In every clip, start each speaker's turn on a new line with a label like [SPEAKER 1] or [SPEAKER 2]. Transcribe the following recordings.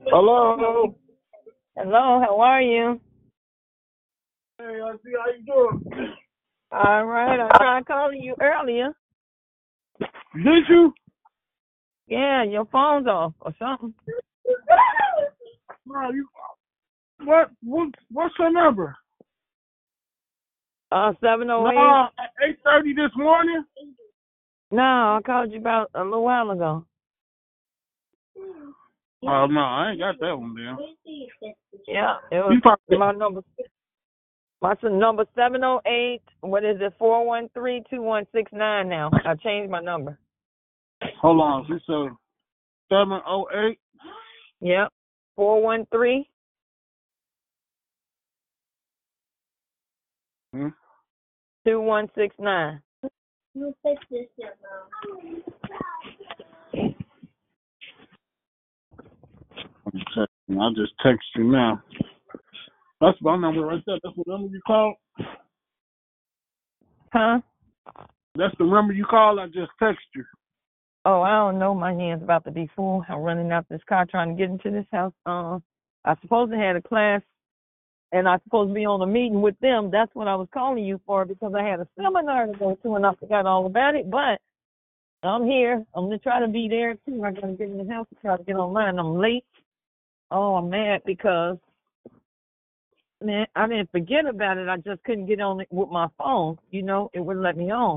[SPEAKER 1] Hello.
[SPEAKER 2] Hello, how are you?
[SPEAKER 1] Hey, I see how you doing.
[SPEAKER 2] All right, I tried calling you earlier.
[SPEAKER 1] Did you?
[SPEAKER 2] Yeah, your phone's off or something.
[SPEAKER 1] No, you. What's your number?
[SPEAKER 2] 708.
[SPEAKER 1] No, at 8:30 this morning.
[SPEAKER 2] No, I called you about a little while ago.
[SPEAKER 1] Oh no, I ain't got that one then.
[SPEAKER 2] Yeah, it
[SPEAKER 1] You
[SPEAKER 2] was
[SPEAKER 1] probably.
[SPEAKER 2] my number. My number 708. What is it? 413-2169 now. I changed my number.
[SPEAKER 1] Hold on. She said 708.
[SPEAKER 2] Yep. 413.
[SPEAKER 1] Hmm?
[SPEAKER 2] 2169.
[SPEAKER 1] I just text you now. That's my number right there. That's the number you called.
[SPEAKER 2] Huh?
[SPEAKER 1] That's the number you called. I just text you.
[SPEAKER 2] Oh, I don't know. My hand's about to be full. I'm running out this car trying to get into this house. I supposed to had a class, and I supposed to be on a meeting with them. That's what I was calling you for because I had a seminar to go to, and I forgot all about it. But I'm here. I'm gonna try to be there too. I gotta get in the house to try to get online. I'm late. Oh, I'm mad because man, I didn't forget about it. I just couldn't get on it with my phone. You know, it wouldn't let me on.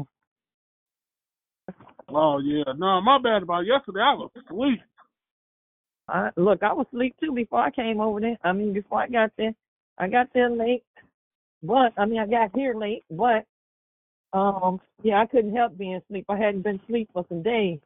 [SPEAKER 1] Oh yeah. No, my bad about yesterday. I was asleep.
[SPEAKER 2] Look, I was asleep too before I came over there. I mean, before I got there. I got there late, but I got here late, but yeah, I couldn't help being asleep. I hadn't been asleep for some days,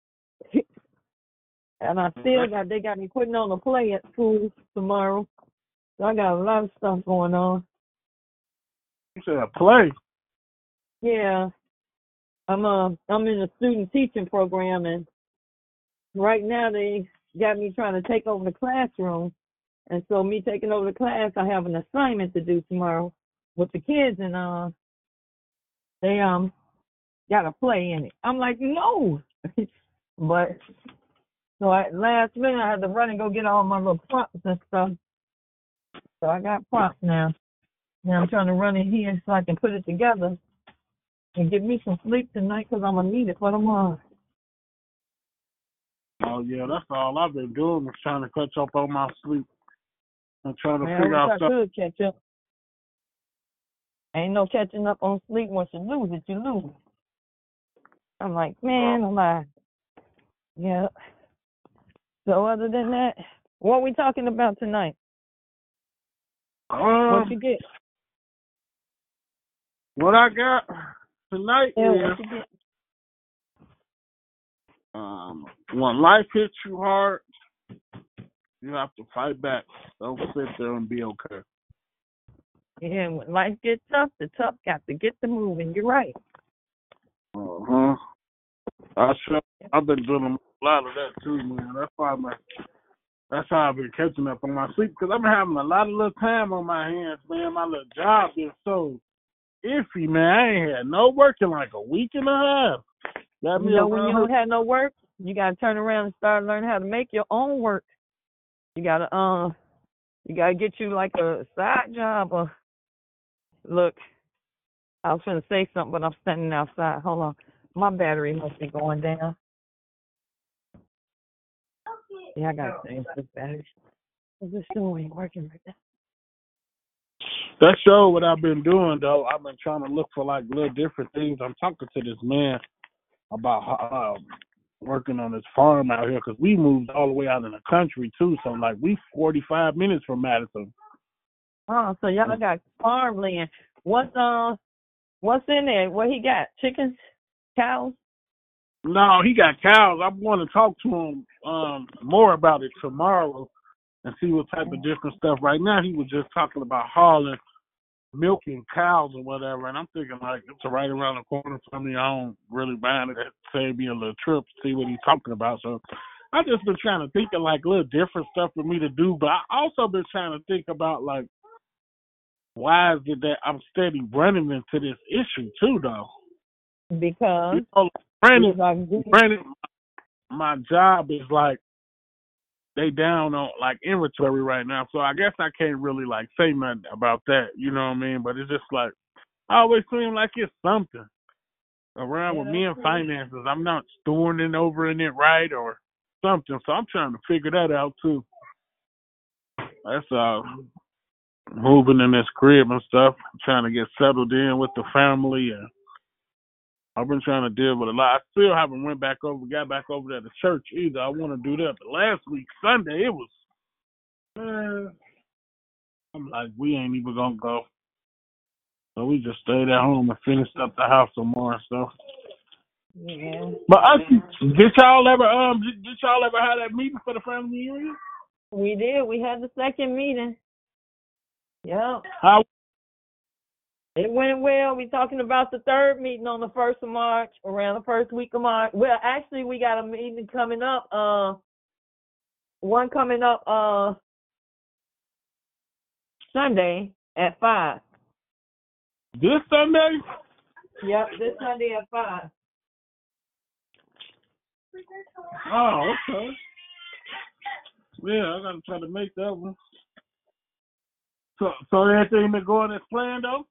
[SPEAKER 2] and I still got they got me putting on a play at school tomorrow. So I got a lot of stuff going on.
[SPEAKER 1] You said play.
[SPEAKER 2] Yeah, I'm in a student teaching program, and right now they got me trying to take over the classroom, and so me taking over the class, I have an assignment to do tomorrow with the kids, and they got a play in it. I'm like, no. But so last minute I had to run and go get all my little props and stuff. So I got props now. Now I'm trying to run in here so I can put it together and get me some sleep tonight because I'm gonna need it for tomorrow.
[SPEAKER 1] Oh yeah, that's all I've been doing is trying to catch up on my sleep and trying to
[SPEAKER 2] Man, I
[SPEAKER 1] figure
[SPEAKER 2] wish
[SPEAKER 1] out
[SPEAKER 2] I
[SPEAKER 1] stuff.
[SPEAKER 2] could catch up. Ain't no catching up on sleep. Once you lose it, you lose it. I'm like, man, I'm like, yeah. So other than that, what we talking about tonight? What you get?
[SPEAKER 1] What I got tonight
[SPEAKER 2] Yeah,
[SPEAKER 1] is
[SPEAKER 2] what you get?
[SPEAKER 1] when life hits you hard, you have to fight back. Don't sit there and be okay.
[SPEAKER 2] Yeah, when life gets tough, the tough got to get to moving. You're right.
[SPEAKER 1] Uh-huh. I've been doing a lot of that too, man. That's how I've been catching up on my sleep because I've been having a lot of little time on my hands, man. My little job is so iffy, man. I ain't had no work in like a week and a half. Got
[SPEAKER 2] You
[SPEAKER 1] me
[SPEAKER 2] know, when you
[SPEAKER 1] around
[SPEAKER 2] don't have no work, you gotta turn around and start learning how to make your own work. You gotta get you like a side job or look, I was gonna say something but I'm standing outside. Hold on. My battery must be going down. Yeah, I gotta change this battery. This still ain't working right now.
[SPEAKER 1] That's sure what I've been doing though. I've been trying to look for like little different things. I'm talking to this man about working on this farm out here because we moved all the way out in the country too. So like we 45 minutes from Madison.
[SPEAKER 2] Oh, so y'all got farmland. What's in there? What he got? Chickens? Cows?
[SPEAKER 1] No, he got cows. I'm going to talk to him more about it tomorrow and see what type of different stuff. Right now, he was just talking about hauling, milking cows or whatever, and I'm thinking like it's right around the corner from me. I don't really mind it. That save me a little trip to see what he's talking about. So I just been trying to think of like little different stuff for me to do, but I also been trying to think about like why is it that I'm steady running into this issue too, though.
[SPEAKER 2] Because
[SPEAKER 1] You know, granted, my job is like they down on like inventory right now. So I guess I can't really like say nothing about that. You know what I mean? But it's just like I always seem like it's something around
[SPEAKER 2] Yeah,
[SPEAKER 1] with me
[SPEAKER 2] that's
[SPEAKER 1] and
[SPEAKER 2] true.
[SPEAKER 1] finances. I'm not storing it over in it right or something. So I'm trying to figure that out too. That's moving in this crib and stuff, trying to get settled in with the family, and I've been trying to deal with a lot. I still haven't got back over there to church either. I want to do that, but last week Sunday it was. I'm like, we ain't even gonna go, so we just stayed at home and finished up the house some more and stuff.
[SPEAKER 2] Yeah.
[SPEAKER 1] But did y'all ever have that meeting for the family reunion?
[SPEAKER 2] We did. We had the second meeting. Yep.
[SPEAKER 1] How?
[SPEAKER 2] It went well. We talking about the third meeting on the 1st of March, around the first week of March. Well, actually, we got a meeting coming up. One coming up Sunday at 5.
[SPEAKER 1] This Sunday?
[SPEAKER 2] Yep, this Sunday at 5.
[SPEAKER 1] Oh, okay. Yeah, I gotta try to make that one. So everything been going as planned though?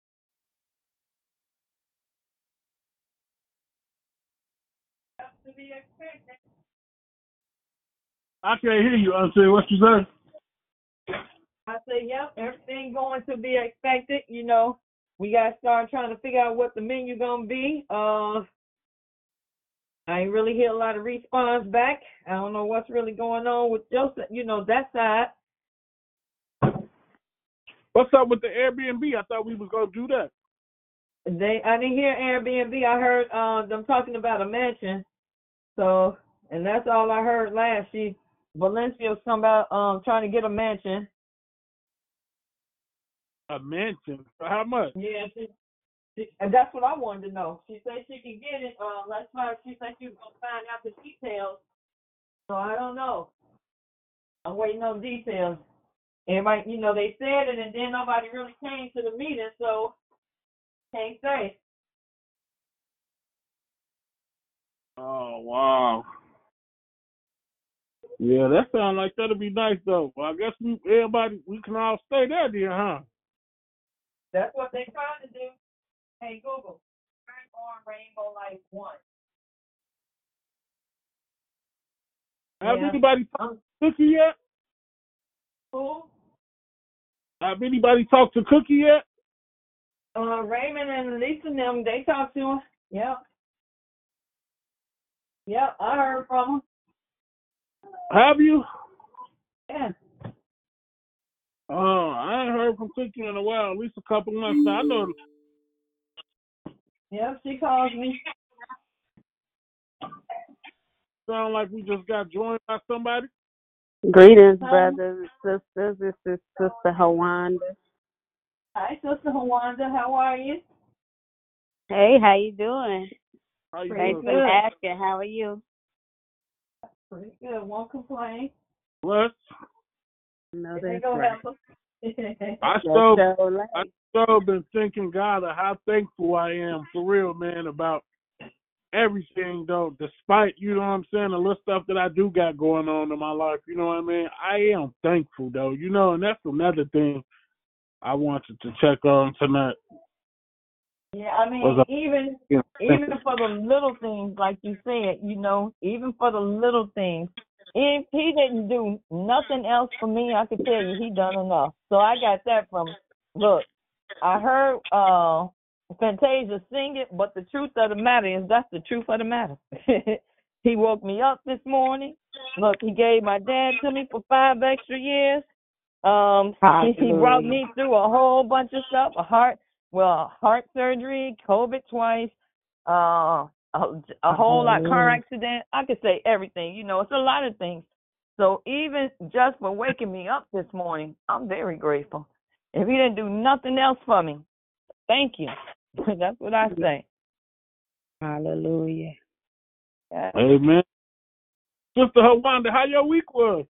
[SPEAKER 1] I can't hear you. I'm saying what you say.
[SPEAKER 2] I say, yep, everything going to be expected. You know, we got to start trying to figure out what the menu going to be. I ain't really hear a lot of response back. I don't know what's really going on with Joseph, that side.
[SPEAKER 1] What's up with the Airbnb? I thought we was gonna do that.
[SPEAKER 2] I didn't hear Airbnb. I heard them talking about a mansion. So, and that's all I heard last. Valencia was talking about trying to get a mansion.
[SPEAKER 1] A mansion? For how much?
[SPEAKER 2] Yeah, and that's what I wanted to know. She said she could get it. She said she was gonna find out the details. So I don't know. I'm waiting on details. Everybody, they said it, and then nobody really came to the meeting, so can't say.
[SPEAKER 1] Oh wow. Yeah, that sounds like that'll be nice though. Well, I guess we can all stay there, then, huh?
[SPEAKER 2] That's what they trying to do. Hey Google, turn on Rainbow Light 1.
[SPEAKER 1] Have
[SPEAKER 2] Yeah.
[SPEAKER 1] anybody talked to Cookie yet?
[SPEAKER 2] Who?
[SPEAKER 1] Have anybody talked to Cookie yet?
[SPEAKER 2] Raymond and Lisa and them, they talked to him. Yep. Yep, I heard from him.
[SPEAKER 1] Have you?
[SPEAKER 2] Yeah.
[SPEAKER 1] Oh, I ain't heard from Cookie in a while, at least a couple months now. I know.
[SPEAKER 2] Yep, she calls me.
[SPEAKER 1] Sound like we just got joined by somebody.
[SPEAKER 3] Greetings, brothers and sisters. This is Sister Hawanda.
[SPEAKER 2] Hi, Sister Hawanda. How are you?
[SPEAKER 3] Hey, how you doing?
[SPEAKER 1] How you
[SPEAKER 3] Thanks
[SPEAKER 1] doing?
[SPEAKER 3] for asking. How are you?
[SPEAKER 2] Pretty good. Won't complain.
[SPEAKER 1] What?
[SPEAKER 3] No,
[SPEAKER 2] They
[SPEAKER 3] that's
[SPEAKER 2] go
[SPEAKER 3] right.
[SPEAKER 1] I still been thinking, God, of how thankful I am for real, man, about everything though. Despite, you know what I'm saying, the little stuff that I do got going on in my life, you know what I mean? I am thankful though, and that's another thing I wanted to check on tonight.
[SPEAKER 2] Yeah, I mean, even for the little things, like you said, even for the little things, if he didn't do nothing else for me, I could tell you he done enough. So I got that from, look, I heard Fantasia sing it, but the truth of the matter is that's the truth of the matter. He woke me up this morning. Look, he gave my dad to me for 5 extra years. He brought me through a whole bunch of stuff, heart surgery, COVID twice, a whole lot, car accident. I could say everything. It's a lot of things. So even just for waking me up this morning, I'm very grateful. If he didn't do nothing else for me, thank you. That's what I say.
[SPEAKER 3] Hallelujah.
[SPEAKER 2] Yeah.
[SPEAKER 1] Amen. Sister Hawanda, how your week was?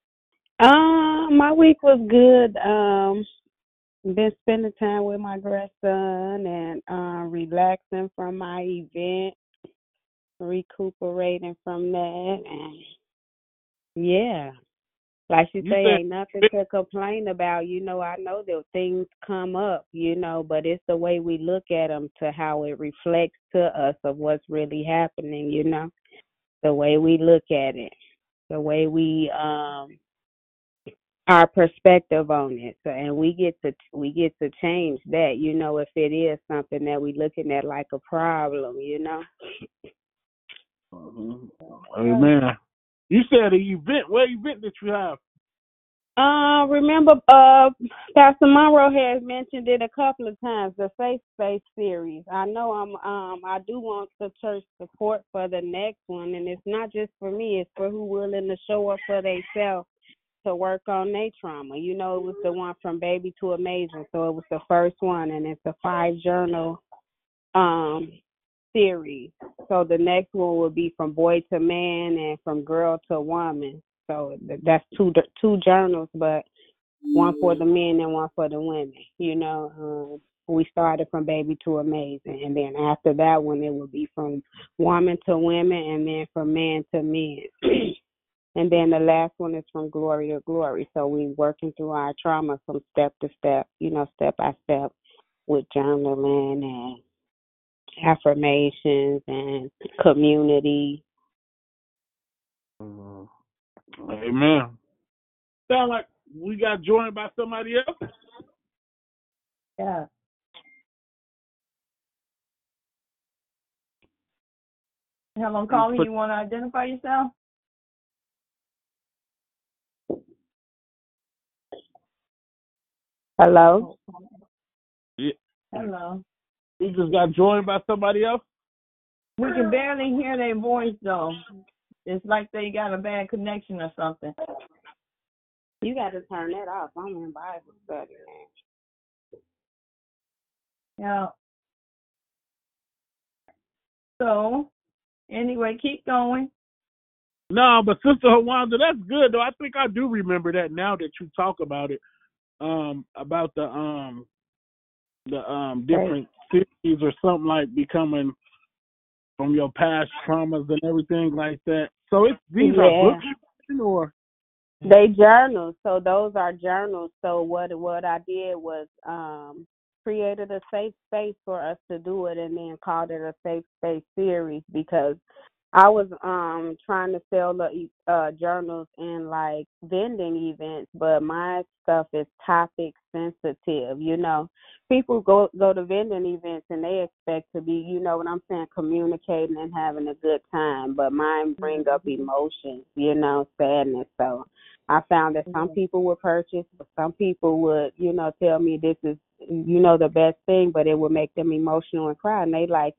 [SPEAKER 3] My week was good. Been spending time with my grandson and relaxing from my event, recuperating from that, and Yeah. Like you
[SPEAKER 1] You
[SPEAKER 3] say,
[SPEAKER 1] said,
[SPEAKER 3] ain't nothing to complain about. I know that things come up, but it's the way we look at them to how it reflects to us of what's really happening. The way we look at it, the way we our perspective on it. So, and we get to change that, if it is something that we looking at like a problem.
[SPEAKER 1] Mhm. Amen. You said an event. What event did you have?
[SPEAKER 3] Remember, Pastor Monroe has mentioned it a couple of times, the Faith Space series. I know I do want the church support for the next one, and it's not just for me, it's for who willing to show up for themselves to work on their trauma. It was the one from baby to amazing, so it was the first one, and it's a 5-journal series. So the next one will be from boy to man and from girl to woman. So that's two journals, but one for the men and one for the women. We started from baby to amazing, and then after that one, it will be from woman to women, and then from man to men. And then the last one is from glory to glory. So we working through our trauma from step to step, step by step, with journaling and affirmations and community.
[SPEAKER 1] Mhm. Amen. Sound like we got joined by somebody else.
[SPEAKER 2] Yeah. Hello, calling. You want to identify yourself?
[SPEAKER 3] Hello?
[SPEAKER 1] Yeah.
[SPEAKER 2] Hello.
[SPEAKER 1] We just got joined by somebody else.
[SPEAKER 2] We can barely hear their voice, though. It's like they got a bad connection or something.
[SPEAKER 3] You got to turn that off. I'm in Bible study,
[SPEAKER 2] Yeah. So, anyway, keep going.
[SPEAKER 1] No, but Sister Hawanda, that's good though. I think I do remember that now that you talk about it. About the different cities or something like becoming from your past traumas and everything like that. So these are books or
[SPEAKER 3] they journals. So those are journals. So what I did was created a safe space for us to do it, and then called it a safe space series because I was trying to sell the journals in like vending events, but my stuff is topic sensitive. People go to vending events and they expect to be, what I'm saying, communicating and having a good time, but mine bring up emotions, sadness. So I found that some people would purchase, but some people would, tell me this is, the best thing, but it would make them emotional and cry, and they like,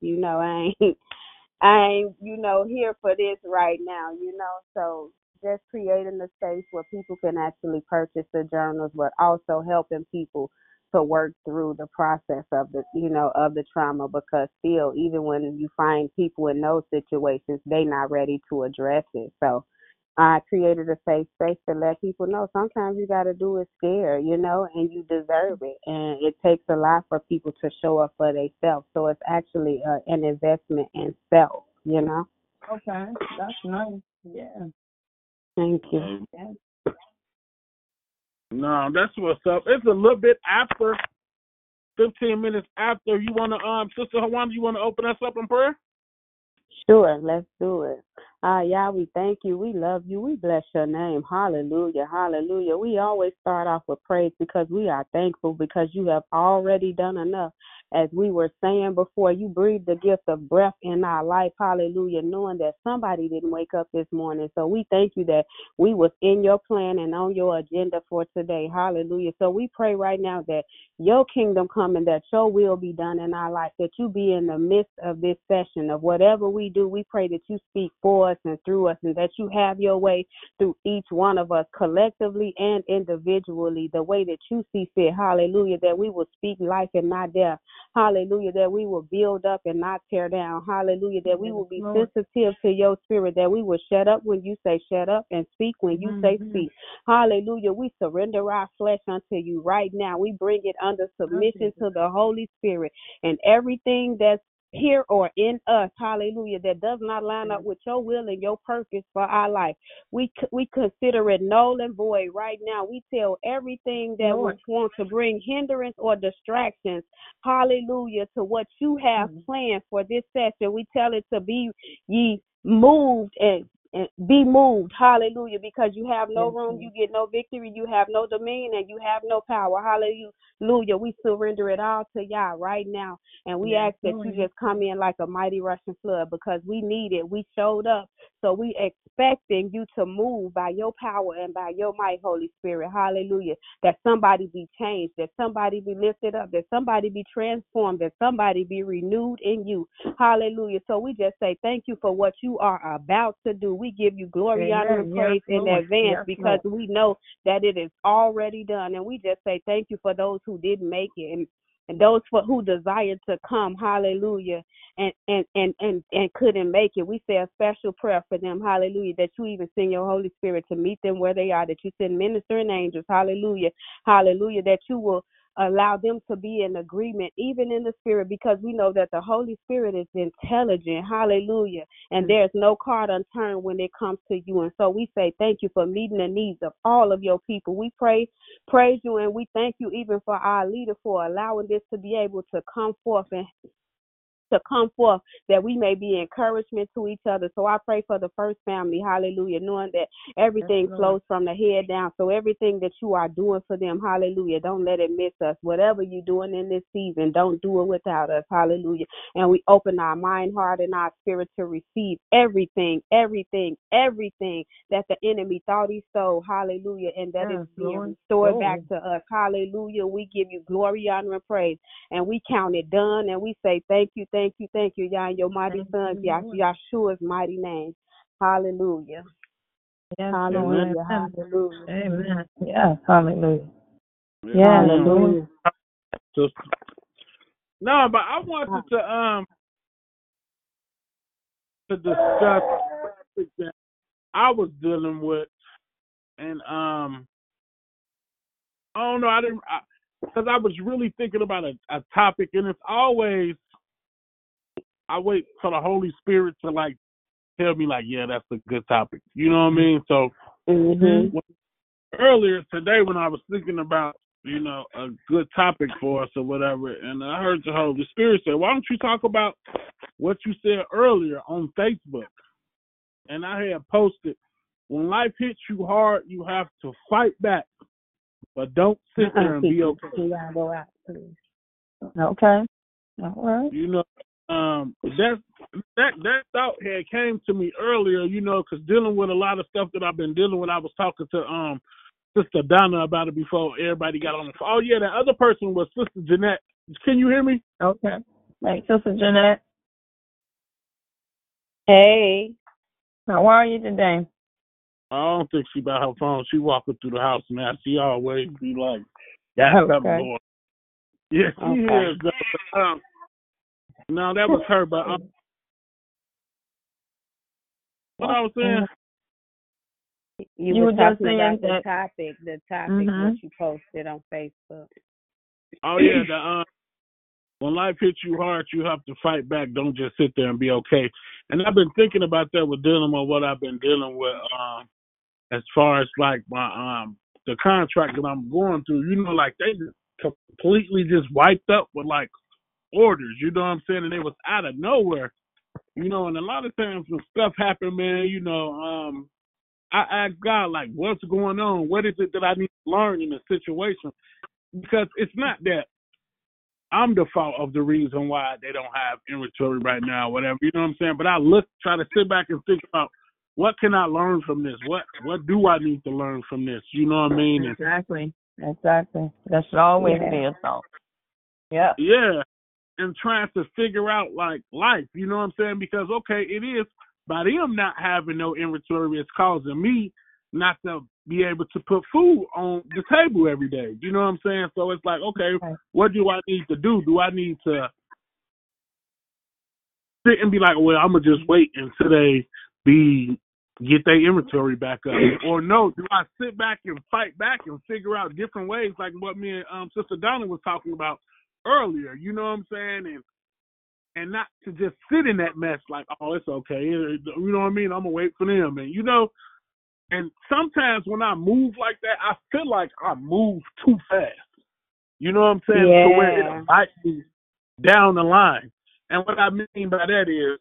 [SPEAKER 3] I ain't, here for this right now, So just creating a space where people can actually purchase the journals, but also helping people to work through the process of of the trauma, because still, even when you find people in those situations, they not ready to address it. So I created a safe space to let people know sometimes you got to do it scared, and you deserve it. And it takes a lot for people to show up for themselves. So it's actually an investment in self,
[SPEAKER 2] Okay, that's nice. Yeah.
[SPEAKER 3] Thank you.
[SPEAKER 2] Yeah.
[SPEAKER 1] no, that's what's up. It's a little bit after 15 minutes after. You wanna Sister Hawanda, you wanna open us up in prayer?
[SPEAKER 3] Sure, let's do it. Yeah, we thank you. We love you. We bless your name. Hallelujah. Hallelujah. We always start off with praise because we are thankful because you have already done enough. As we were saying before, you breathed the gift of breath in our life. Hallelujah. Knowing that somebody didn't wake up this morning. So we thank you that we was in your plan and on your agenda for today. Hallelujah. So we pray right now that your kingdom come and that your will be done in our life, that you be in the midst of this session of whatever we do. We pray that you speak for us and through us, and that you have your way through each one of us collectively and individually, the way that you see fit. Hallelujah. That we will speak life and not death. Hallelujah. That we will build up and not tear down. Hallelujah. That we will be sensitive to your spirit, that we will shut up when you say shut up and speak when you say speak. Hallelujah. We surrender our flesh unto you right now. We bring it under submission to the Holy Spirit, and everything that's here or in us, hallelujah, that does not line up with your will and your purpose for our life. We consider it null and void right now. We tell everything that would want to bring hindrance or distractions, hallelujah, to what you have planned for this session. We tell it to be ye moved and be moved, hallelujah, because you have no room, you get no victory, you have no dominion, and you have no power, hallelujah. We surrender it all to Yah right now, and we ask that you just come in like a mighty rushing flood, because we need it. We showed up, so we expecting you to move by your power and by your might, Holy Spirit, hallelujah, that somebody be changed, that somebody be lifted up, that somebody be transformed, that somebody be renewed in you, hallelujah. So we just say thank you for what you are about to do. We give you glory, honor, and praise in advance, because we know that it is already done. And we just say thank you for those who didn't make it, and those who desired to come, hallelujah, and couldn't make it. We say a special prayer for them, hallelujah, that you even send your Holy Spirit to meet them where they are, that you send ministering angels, hallelujah, hallelujah, that you will allow them to be in agreement, even in the spirit, because we know that the Holy Spirit is intelligent, hallelujah, and there's no card unturned when it comes to you. And so we say thank you for meeting the needs of all of your people. We praise you, and we thank you even for our leader for allowing this to be able to come forth that we may be encouragement to each other. So I pray for the First Family, hallelujah, knowing that everything flows from the head down. So everything that you are doing for them, hallelujah, don't let it miss us. Whatever you're doing in this season, don't do it without us, hallelujah. And we open our mind, heart, and our spirit to receive everything that the enemy thought he stole, hallelujah, and that is being restored back to us, hallelujah. We give you glory, honor, and praise, and we count it done, and we say thank you, Yah, in your mighty Son, Yahshua's mighty name. Hallelujah.
[SPEAKER 2] Yes,
[SPEAKER 3] hallelujah.
[SPEAKER 2] Lord.
[SPEAKER 3] Hallelujah.
[SPEAKER 2] Amen. Yes, hallelujah.
[SPEAKER 1] Yeah.
[SPEAKER 2] Hallelujah.
[SPEAKER 1] No, but I wanted to discuss something that I was dealing with, and I don't know, because I was really thinking about a topic, and it's always I wait for the Holy Spirit to like tell me like, yeah, that's a good topic. You know what I mean? So earlier today when I was thinking about, a good topic for us or whatever, and I heard the Holy Spirit say, why don't you talk about what you said earlier on Facebook? And I had posted, when life hits you hard, you have to fight back, but don't sit there and be okay.
[SPEAKER 2] Okay. All right.
[SPEAKER 1] That thought had came to me earlier, because dealing with a lot of stuff that I've been dealing with. I was talking to Sister Donna about it before everybody got on the phone. Oh yeah, the other person was Sister Jeanette. Can you hear me?
[SPEAKER 2] Okay. Hey, Sister Jeanette.
[SPEAKER 3] Hey.
[SPEAKER 2] How are you today?
[SPEAKER 1] I don't think she by her phone. She walking through the house now. She always be like, that's something going. Yeah, she is. No, that was her, but what I was saying.
[SPEAKER 3] You were just saying about the topic that you posted on Facebook.
[SPEAKER 1] Oh yeah, when life hits you hard, you have to fight back. Don't just sit there and be okay. And I've been thinking about that with dealing with what I've been dealing with, as far as like my the contract that I'm going through. Like they just completely just wiped up with like orders. You know what I'm saying? And it was out of nowhere. And a lot of times when stuff happen, man, I ask God, like, what's going on? What is it that I need to learn in the situation? Because it's not that I'm the fault of the reason why they don't have inventory right now, whatever. You know what I'm saying? But I try to sit back and think about what can I learn from this? What do I need to learn from this? You know what I mean?
[SPEAKER 2] Exactly. That should always be a thought. Yeah.
[SPEAKER 1] Yeah. And trying to figure out, like, life. You know what I'm saying? Because, okay, it is. By them not having no inventory, it's causing me not to be able to put food on the table every day. You know what I'm saying? So it's like, okay, what do I need to do? Do I need to sit and be like, well, I'm going to just wait until they get their inventory back up? Or no, do I sit back and fight back and figure out different ways, like what me and Sister Donna was talking about earlier? You know what I'm saying? And and not to just sit in that mess like, oh, it's okay. You know what I mean? I'm going to wait for them. And, and sometimes when I move like that, I feel like I move too fast. You know what I'm saying?
[SPEAKER 3] Yeah.
[SPEAKER 1] To where it bites me down the line. And what I mean by that is,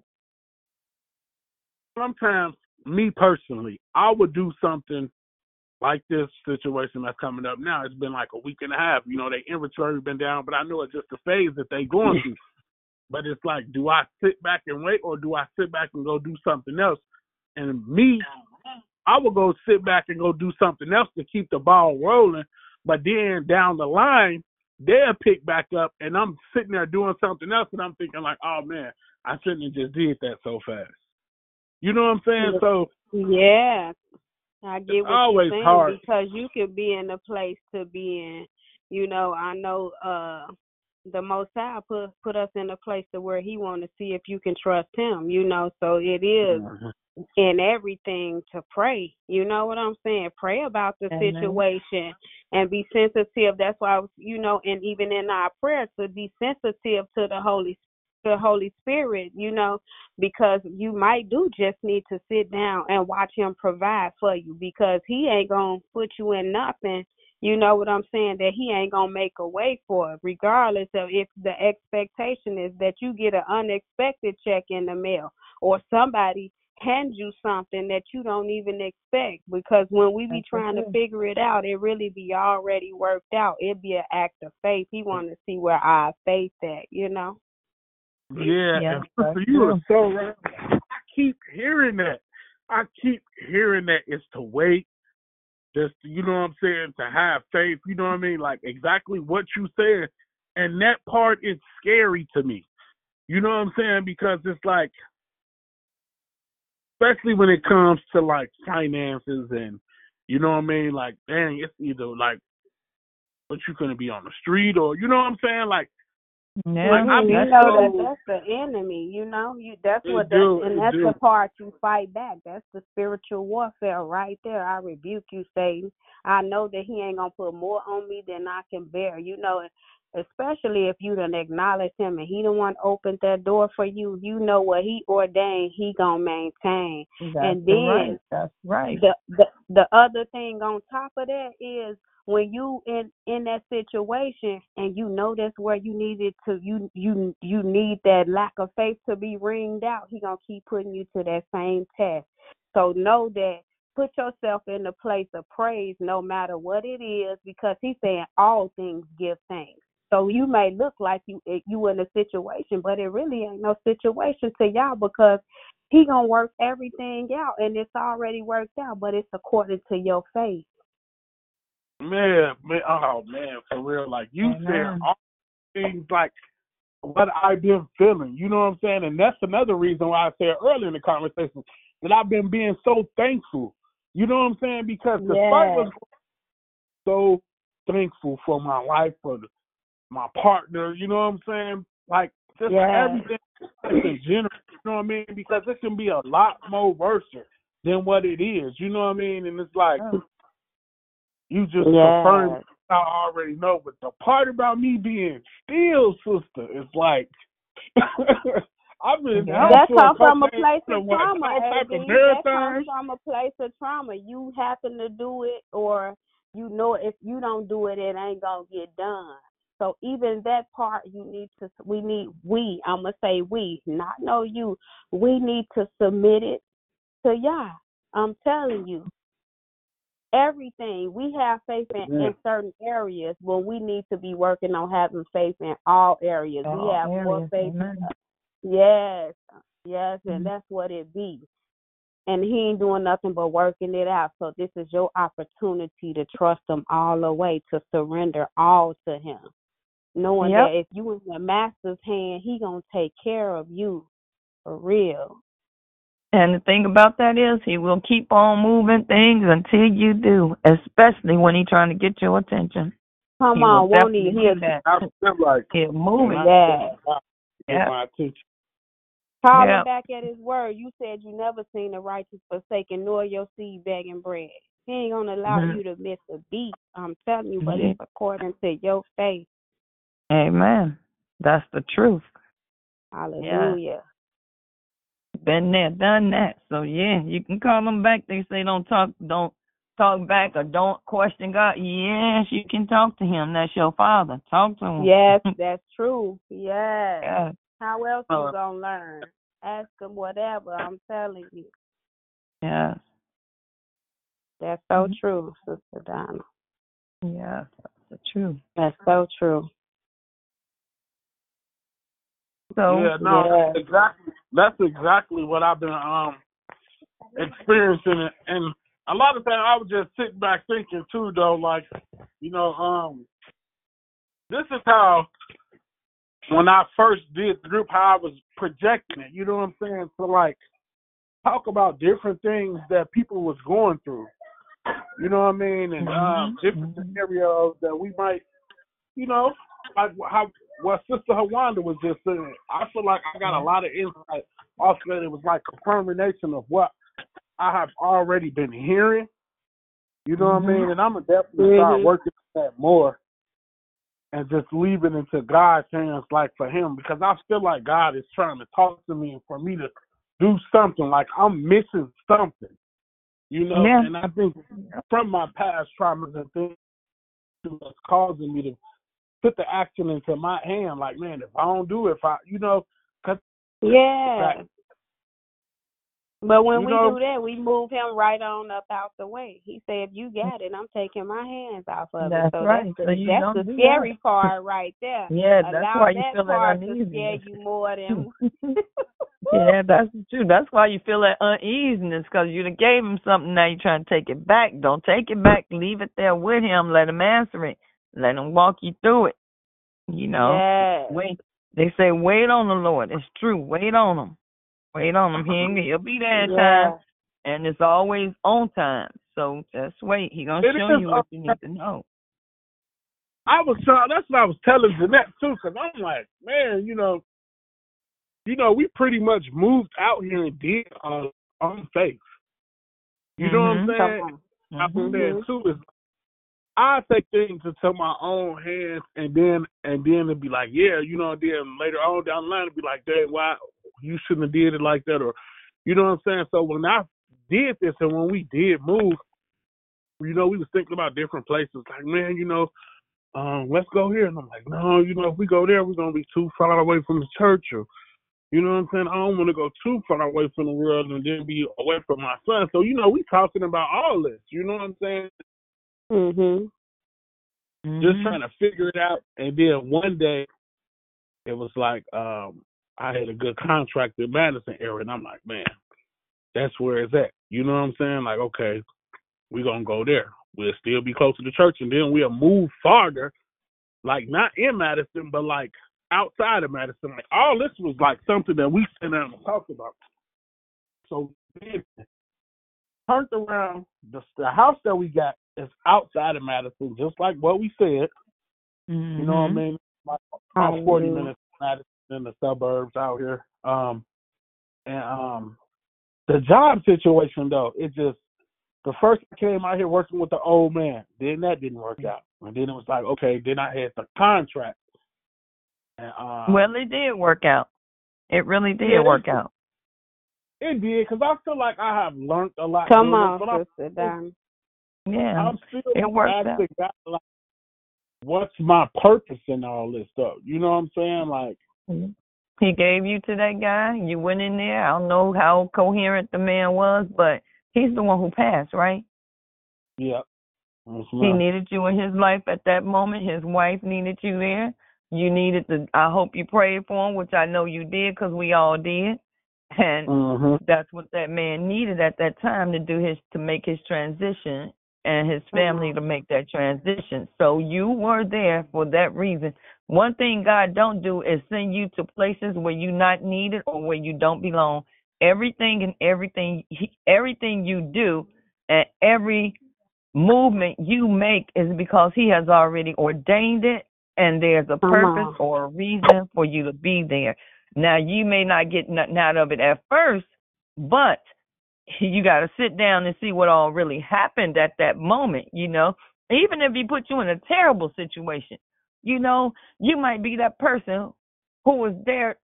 [SPEAKER 1] sometimes, me personally, I would do something like this situation that's coming up now. It's been like a week and a half. Their inventory been down, but I know it's just a phase that they going through. But it's like, do I sit back and wait, or do I sit back and go do something else? And me, I will go sit back and go do something else to keep the ball rolling. But then down the line, they'll pick back up, and I'm sitting there doing something else, and I'm thinking like, oh, man, I shouldn't have just did that so fast. You know what I'm saying? So
[SPEAKER 3] yeah, I get what
[SPEAKER 1] always
[SPEAKER 3] you're saying
[SPEAKER 1] hard.
[SPEAKER 3] because you could be in a place to be in. I know the Most High put us in a place to where He want to see if you can trust Him. So it is in everything to pray. You know what I'm saying? Pray about the situation and be sensitive. That's why and even in our prayers, to be sensitive to the Holy Spirit, because you might just need to sit down and watch Him provide for you, because He ain't gonna put you in nothing. You know what I'm saying? That He ain't gonna make a way for it, regardless of if the expectation is that you get an unexpected check in the mail or somebody hands you something that you don't even expect. Because when we be trying to figure it out, it really be already worked out. It be an act of faith. He want to see where our faith at.
[SPEAKER 1] Yeah, and sister, you are so right. I keep hearing that. It's to wait, just, you know what I'm saying, to have faith, you know what I mean? Like exactly what you said. And that part is scary to me. You know what I'm saying? Because it's like, especially when it comes to like finances and, you know what I mean? Like, dang, it's either like, but you're going to be on the street, or, you know what I'm saying? Like,
[SPEAKER 3] that's the enemy. That's the part you fight back. That's the spiritual warfare right there. I rebuke you, Satan. I know that he ain't gonna put more on me than I can bear. Especially if you done acknowledge him and he the one opened that door for you. You know what he ordained, he gonna maintain.
[SPEAKER 2] That's right.
[SPEAKER 3] The other thing on top of that is, when you in that situation and that's where you needed to you need that lack of faith to be wringed out, he gonna keep putting you to that same test. So know that, put yourself in the place of praise no matter what it is, because he's saying all things give thanks. So you may look like you in a situation, but it really ain't no situation to y'all, because he gonna work everything out, and it's already worked out, but it's according to your faith.
[SPEAKER 1] Man, oh man, for real. Like you said, all things like what I've been feeling. You know what I'm saying? And that's another reason why I said earlier in the conversation that I've been being so thankful. You know what I'm saying? Because the fight was so thankful for my life, for my partner. You know what I'm saying? Like just everything in general. You know what I mean? Because it can be a lot more worse than what it is. You know what I mean? And it's like. You just confirmed I already know, but the part about me being still, sister, is like I've been
[SPEAKER 3] that comes from a place of trauma. That comes from a place of trauma. You happen to do it, or if you don't do it, it ain't gonna get done. So even that part, I'ma say we, not know you. We need to submit it to Yah. I'm telling you. Everything. We have faith in certain areas, but we need to be working on having faith in all areas. We have more faith. Yes, and that's what it be. And he ain't doing nothing but working it out. So this is your opportunity to trust him all the way, to surrender all to him, knowing that if you in the master's hand, he gonna take care of you for real.
[SPEAKER 2] And the thing about that is, he will keep on moving things until you do, especially when he's trying to get your attention.
[SPEAKER 3] Come on, won't he?
[SPEAKER 2] He'll move it.
[SPEAKER 3] Call him back at his word. You said you never seen the righteous forsaken, nor your seed begging bread. He ain't going to allow you to miss a beat. I'm telling you, but it's according to your faith.
[SPEAKER 2] Amen. That's the truth.
[SPEAKER 3] Hallelujah.
[SPEAKER 2] Been there, done that. So yeah, you can call them back. They say don't talk back or don't question God. Yes, you can talk to him. That's your father. Talk to him.
[SPEAKER 3] Yes, that's true. Yes.
[SPEAKER 2] Yeah.
[SPEAKER 3] How else you gonna learn? Ask him whatever. I'm telling you.
[SPEAKER 2] Yes.
[SPEAKER 3] That's so true, Sister Donna.
[SPEAKER 2] Yeah, that's true.
[SPEAKER 3] That's so true.
[SPEAKER 2] So
[SPEAKER 1] yeah, no, that's exactly what I've been experiencing, and a lot of times I was just sitting back thinking too, though, like, this is how when I first did the group, how I was projecting it. You know what I'm saying? So like, talk about different things that people was going through. You know what I mean? And different scenarios that we might, like what Sister Hawanda was just saying. I feel like I got a lot of insight. Also, it was like confirmation of what I have already been hearing. You know what I mean? And I'm going to definitely start working on that more and just leave it into God's hands, like for him, because I feel like God is trying to talk to me and for me to do something. Like I'm missing something, and I think from my past traumas and things that's causing me to put the action into my hand. Like, man, if I don't do it, cause
[SPEAKER 3] But when we do that, we move him right on up out the way. He said, if you got it, I'm taking my hands off of it. So
[SPEAKER 2] right.
[SPEAKER 3] That's the scary part right there.
[SPEAKER 2] Yeah, that's why you feel that
[SPEAKER 3] uneasiness. To scare you more than...
[SPEAKER 2] Yeah, that's true. That's why you feel that uneasiness, because you done gave him something, now you're trying to take it back. Don't take it back. Leave it there with him. Let him answer it. Let him walk you through it. Wait. They say wait on the Lord. It's true. Wait on him. Wait on him. He'll be there in time, and it's always on time. So just wait. He's going to show you what you need to know.
[SPEAKER 1] That's what I was telling Jeanette, too, because I'm like, man, we pretty much moved out here and did on faith. You know what I'm saying? I'm saying, too, is I take things into my own hands, and then it'd be like, then later on down the line, it'd be like, dang, why you shouldn't have did it like that, or you know what I'm saying? So when I did this and when we did move, we was thinking about different places. Like, man, let's go here. And I'm like, no, if we go there, we're gonna be too far away from the church, or you know what I'm saying? I don't want to go too far away from the world and then be away from my son. So we talking about all this. You know what I'm saying? Just trying to figure it out. And then one day, it was like I had a good contract in Madison area, and I'm like, man, that's where it's at. You know what I'm saying? Like, okay, we're going to go there. We'll still be close to the church, and then we'll move farther, like not in Madison, but like outside of Madison. Like all this was like something that we sat down and talked about. So then turned around, the house that we got is outside of Madison, just like what we said. You know what I mean? Like about 40 minutes from Madison in the suburbs out here. The job situation, though, the first I came out here working with the old man, then that didn't work out. And then it was like, okay, then I had the contract. And,
[SPEAKER 2] well, it did work out. It really did work out.
[SPEAKER 1] It did, because I feel like I have learned a lot.
[SPEAKER 3] Come on, Sister Don.
[SPEAKER 2] Yeah,
[SPEAKER 1] I'm still
[SPEAKER 2] it worked out.
[SPEAKER 1] God, like, what's my purpose in all this stuff? You know what I'm saying? Like,
[SPEAKER 2] he gave you to that guy. You went in there. I don't know how coherent the man was, but he's the one who passed, right?
[SPEAKER 1] Yeah.
[SPEAKER 2] He needed you in his life at that moment. His wife needed you there. You needed to. I hope you prayed for him, which I know you did, because we all did. And that's what that man needed at that time to make his transition, and his family to make that transition. So you were there for that reason. One thing God don't do is send you to places where you're not needed or where you don't belong. Everything you do and every movement you make is because he has already ordained it, and there's a purpose or a reason for you to be there. Now, you may not get nothing out of it at first, but you got to sit down and see what all really happened at that moment, Even if he put you in a terrible situation, you might be that person who was there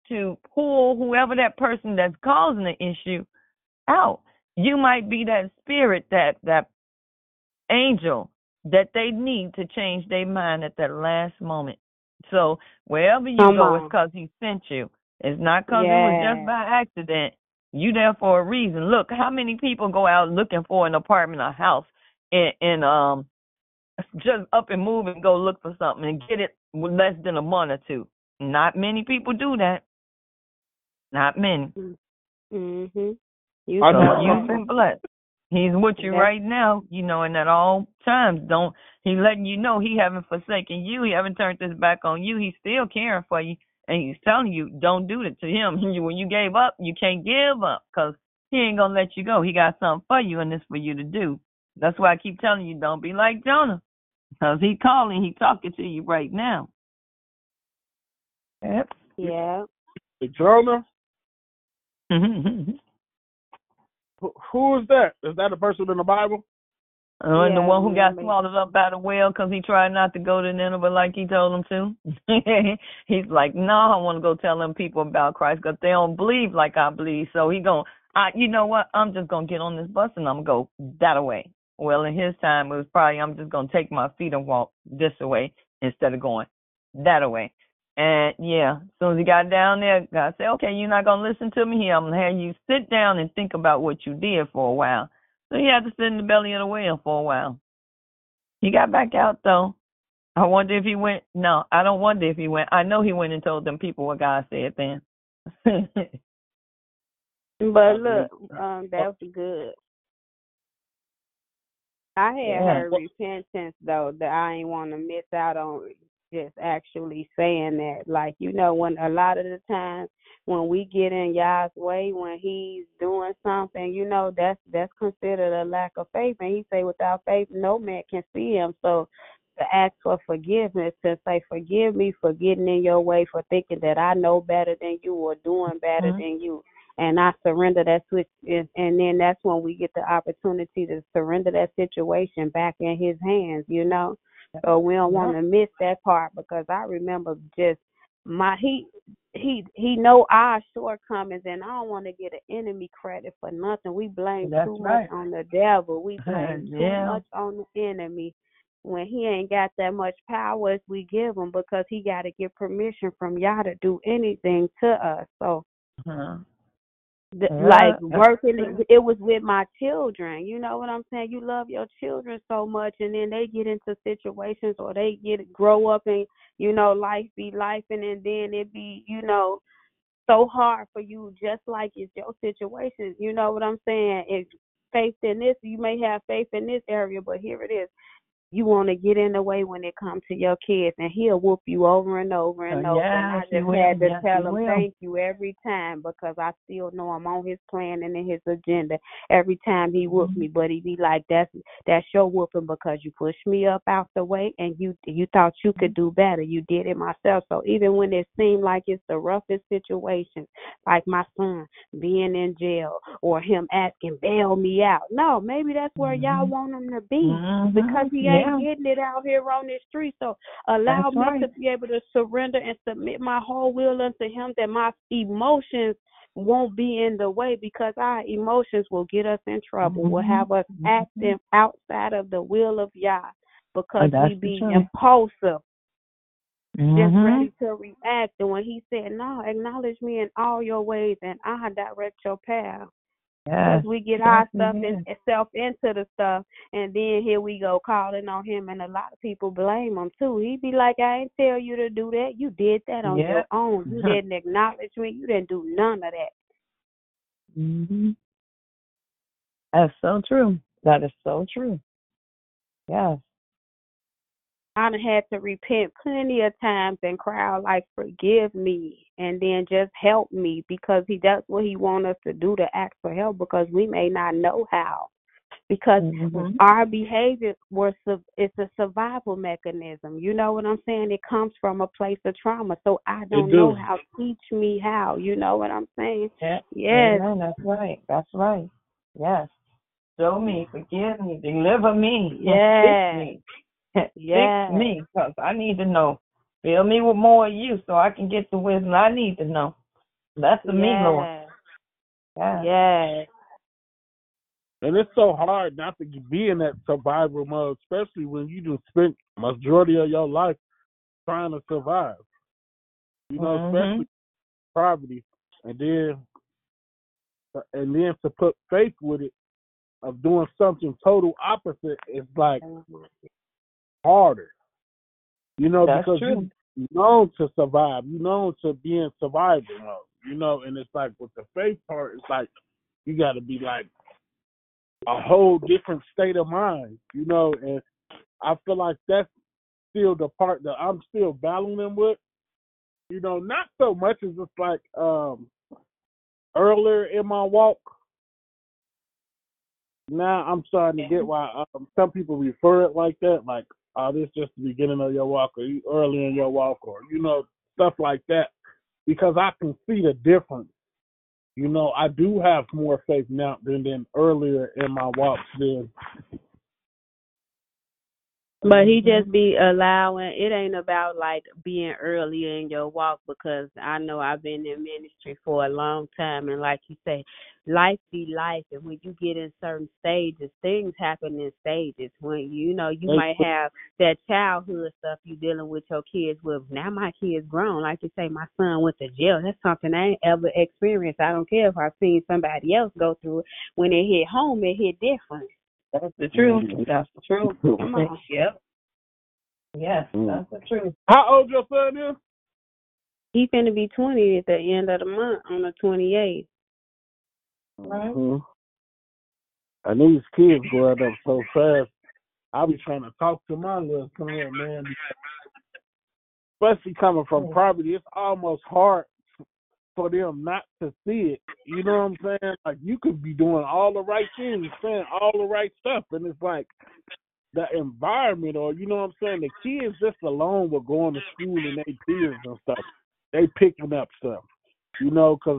[SPEAKER 2] to pull whoever that person that's causing the issue out. You might be that spirit, that angel that they need to change their mind at that last moment. So wherever you go, it's because he sent you. It's not because it was just by accident. You there for a reason. Look, how many people go out looking for an apartment or house and just up and move and go look for something and get it with less than a month or two. Not many people do that. Not many.
[SPEAKER 3] Mhm.
[SPEAKER 2] You've been blessed. He's with you right now, and at all times. He's letting you know he haven't forsaken you. He haven't turned his back on you. He's still caring for you. And he's telling you, don't do it to him. When you gave up, you can't give up because he ain't going to let you go. He got something for you, and it's for you to do. That's why I keep telling you, don't be like Jonah, because he calling, he talking to you right now. Yep.
[SPEAKER 3] Yeah.
[SPEAKER 1] Jonah? Who is that? Is that a person in the Bible?
[SPEAKER 2] And the one who got swallowed up by the whale because he tried not to go to Nineveh like he told him to. He's like, no, I want to go tell them people about Christ because they don't believe like I believe. So he going, you know what? I'm just going to get on this bus and I'm going to go that way. Well, in his time, it was probably I'm just going to take my feet and walk this way instead of going that way. And, as soon as he got down there, God said, okay, you're not going to listen to me here. I'm going to have you sit down and think about what you did for a while. So he had to sit in the belly of the whale for a while. He got back out, though. I wonder if he went. No, I don't wonder if he went. I know he went and told them people what God said then.
[SPEAKER 3] But look, that was good. I had heard repentance, though, that I ain't want to miss out on just actually saying that. Like, when a lot of the times when we get in Yah's way, when he's doing something, that's considered a lack of faith. And he say without faith, no man can see him. So to ask for forgiveness, to say, forgive me for getting in your way, for thinking that I know better than you or doing better than you. And I surrender that switch, and then that's when we get the opportunity to surrender that situation back in his hands, So we don't want to miss that part, because I remember just he know our shortcomings, and I don't want to get an enemy credit for nothing. We blame too much on the devil. We blame too much on the enemy when he ain't got that much power as we give him, because he got to get permission from Yah to do anything to us. So. Like working, it was with my children. You know what I'm saying? You love your children so much, and then they get into situations, or they grow up, and life be life, and then it be so hard for you, just like it's your situation. You know what I'm saying? It's faith in this. You may have faith in this area, but here it is. You want to get in the way when it comes to your kids, and he'll whoop you over and over and over. And I just had to tell him thank you every time, because I still know I'm on his plan and in his agenda every time he whooped me. But he be like, that's your whooping, because you pushed me up out the way, and you thought you could do better. You did it myself. So even when it seemed like it's the roughest situation, like my son being in jail, or him asking, bail me out. No, maybe that's where y'all want him to be, because he ain't getting it out here on the street. So allow me to be able to surrender and submit my whole will unto him, that my emotions won't be in the way, because our emotions will get us in trouble, will have us acting outside of the will of Yah, because we be impulsive, just ready to react. And when he said, no, acknowledge me in all your ways, and I direct your path. Because we get our stuff self into the stuff, and then here we go calling on him, and a lot of people blame him too. He be like, I ain't tell you to do that. You did that on your own. You didn't acknowledge me. You didn't do none of that.
[SPEAKER 2] That's so true. That is so true. Yes.
[SPEAKER 3] I done had to repent plenty of times and cry out like, forgive me, and then just help me, because that's what he wants us to do, to ask for help, because we may not know how. Because our behavior it's a survival mechanism. You know what I'm saying? It comes from a place of trauma. So I don't know how. Teach me how. You know what I'm saying?
[SPEAKER 2] Yeah.
[SPEAKER 3] Yes.
[SPEAKER 2] Amen. That's right. That's right. Yes. Show me, forgive me, deliver me.
[SPEAKER 3] Yes.
[SPEAKER 2] Fix me. Fix me, because I need to know. Fill me with more of you so I can get the wisdom I need to know. That's the me, Lord.
[SPEAKER 3] Yeah.
[SPEAKER 2] Yeah.
[SPEAKER 3] Yeah.
[SPEAKER 1] And it's so hard not to be in that survival mode, especially when you just spent majority of your life trying to survive. You know, especially poverty, and then to put faith with it of doing something total opposite is like harder. You know,
[SPEAKER 2] That's
[SPEAKER 1] because
[SPEAKER 2] true.
[SPEAKER 1] you known to survive, you known to be in survival mode. You know, and it's like with the faith part, it's like you got to be like a whole different state of mind. You know, and I feel like that's still the part that I'm still battling with. You know, not so much as it's like earlier in my walk. Now I'm starting to get why some people refer it like that, like, oh, this is just the beginning of your walk, or you early in your walk, or, you know, stuff like that, because I can see the difference. You know, I do have more faith now than earlier in my walks then.
[SPEAKER 3] But he just be allowing, it ain't about like being early in your walk, because I know I've been in ministry for a long time, and like you say, life be life, and when you get in certain stages, things happen in stages. When you know you might have that childhood stuff you dealing with your kids with. Now my kids grown, like you say, my son went to jail. That's something I ain't ever experienced. I don't care if I've seen somebody else go through it. When it hit home, it hit different.
[SPEAKER 2] That's the truth. That's the truth.
[SPEAKER 3] Come on.
[SPEAKER 2] Yep. Yes, that's the truth.
[SPEAKER 1] How old your son is?
[SPEAKER 3] He finna be 20 at the end of the month on the 28th.
[SPEAKER 2] Right.
[SPEAKER 1] And these kids growing up so fast. I be trying to talk to my little son, man. Especially coming from poverty, it's almost hard for them not to see it. You know what I'm saying? Like, you could be doing all the right things, saying all the right stuff, and it's like the environment, or, you know what I'm saying, the kids just alone with going to school and they peers and stuff, they picking up stuff. You know, because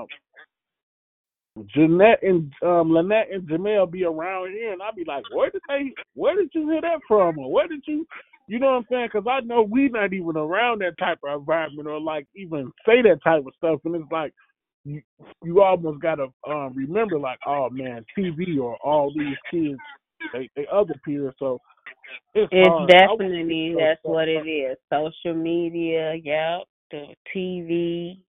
[SPEAKER 1] Jeanette and Lynette and Jamel be around here, and I be like, where did you hear that from, or where did you know what I'm saying? Because I know we not even around that type of environment, or like even say that type of stuff, and it's like you almost gotta remember, like, oh man, TV or all these kids, they other peers, so it's hard.
[SPEAKER 3] Definitely that's what it is. Social media, yep, the TV.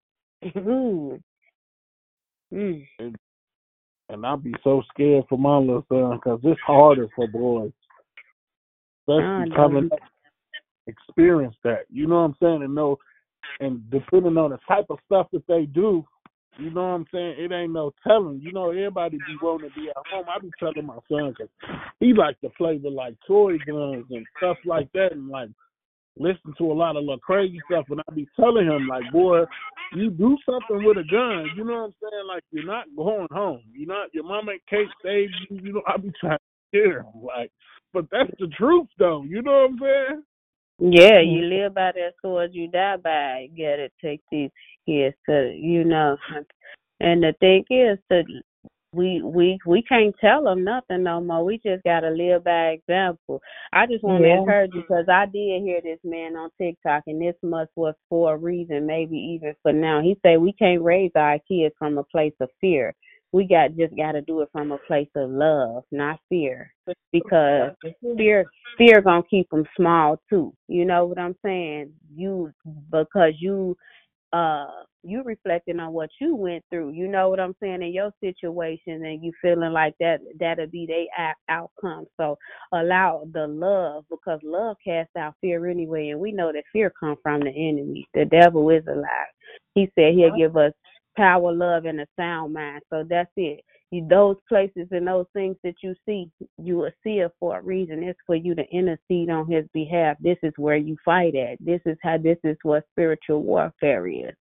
[SPEAKER 1] And I'll be so scared for my little son, because it's harder for boys, especially coming up, experience that. You know what I'm saying? And know, and depending on the type of stuff that they do, you know what I'm saying? It ain't no telling. You know, everybody be wanting to be at home. I be telling my son, because he like to play with like toy guns and stuff like that, and like listen to a lot of little crazy stuff. And I be telling him, like, boy, you do something with a gun. You know what I'm saying? Like, you're not going home. You're not. Your mama can't save you. You know, I be trying to get him, like, but that's the truth, though. You know what I'm saying?
[SPEAKER 3] Yeah, you live by that sword, you die by it. You gotta take these kids to, you know. And the thing is, we can't tell them nothing no more. We just gotta live by example. I just want to encourage you, because I did hear this man on TikTok, and this must was for a reason, maybe even for now. He said we can't raise our kids from a place of fear. We just got to do it from a place of love, not fear, because fear gonna keep them small too. You know what I'm saying? Because you reflecting on what you went through. You know what I'm saying, in your situation, and you feeling like that'll be their outcome. So allow the love, because love casts out fear anyway, and we know that fear comes from the enemy. The devil is a lie. He said he'll give us power, love, and a sound mind. So that's it. Those places and those things that you see, you will see it for a reason. It's for you to intercede on his behalf. This is where you fight at. This is what spiritual warfare is.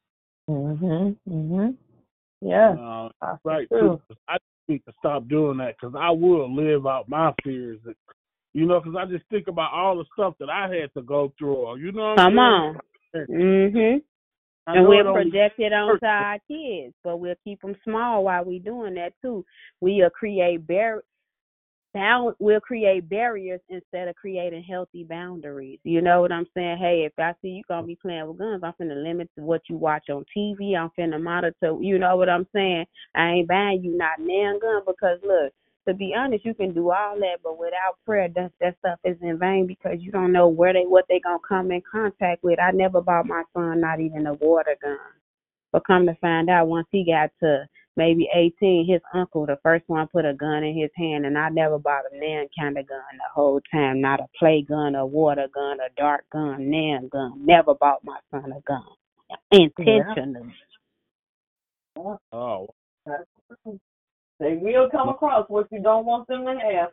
[SPEAKER 2] Yeah.
[SPEAKER 1] Right. Too. I need to stop doing that, because I will live out my fears. You know, because I just think about all the stuff that I had to go through. Or, you know what I'm saying?
[SPEAKER 3] Come on. And we'll project it onto our kids, but we'll keep them small while we're doing that too. We'll create we'll create barriers instead of creating healthy boundaries. You know what I'm saying? Hey, if I see you gonna be playing with guns, I'm finna limit what you watch on TV. I'm finna monitor. You know what I'm saying? I ain't buying you not nan gun because look, to be honest, you can do all that, but without prayer, that stuff is in vain because you don't know what they gonna come in contact with. I never bought my son not even a water gun, but come to find out, once he got to maybe 18, his uncle, the first one, put a gun in his hand, and I never bought a nan kind of gun the whole time. Not a play gun, a water gun, a dark gun, nan gun. Never bought my son a gun intentionally.
[SPEAKER 2] Yeah.
[SPEAKER 1] Oh,
[SPEAKER 2] They will come across what you don't want them to have.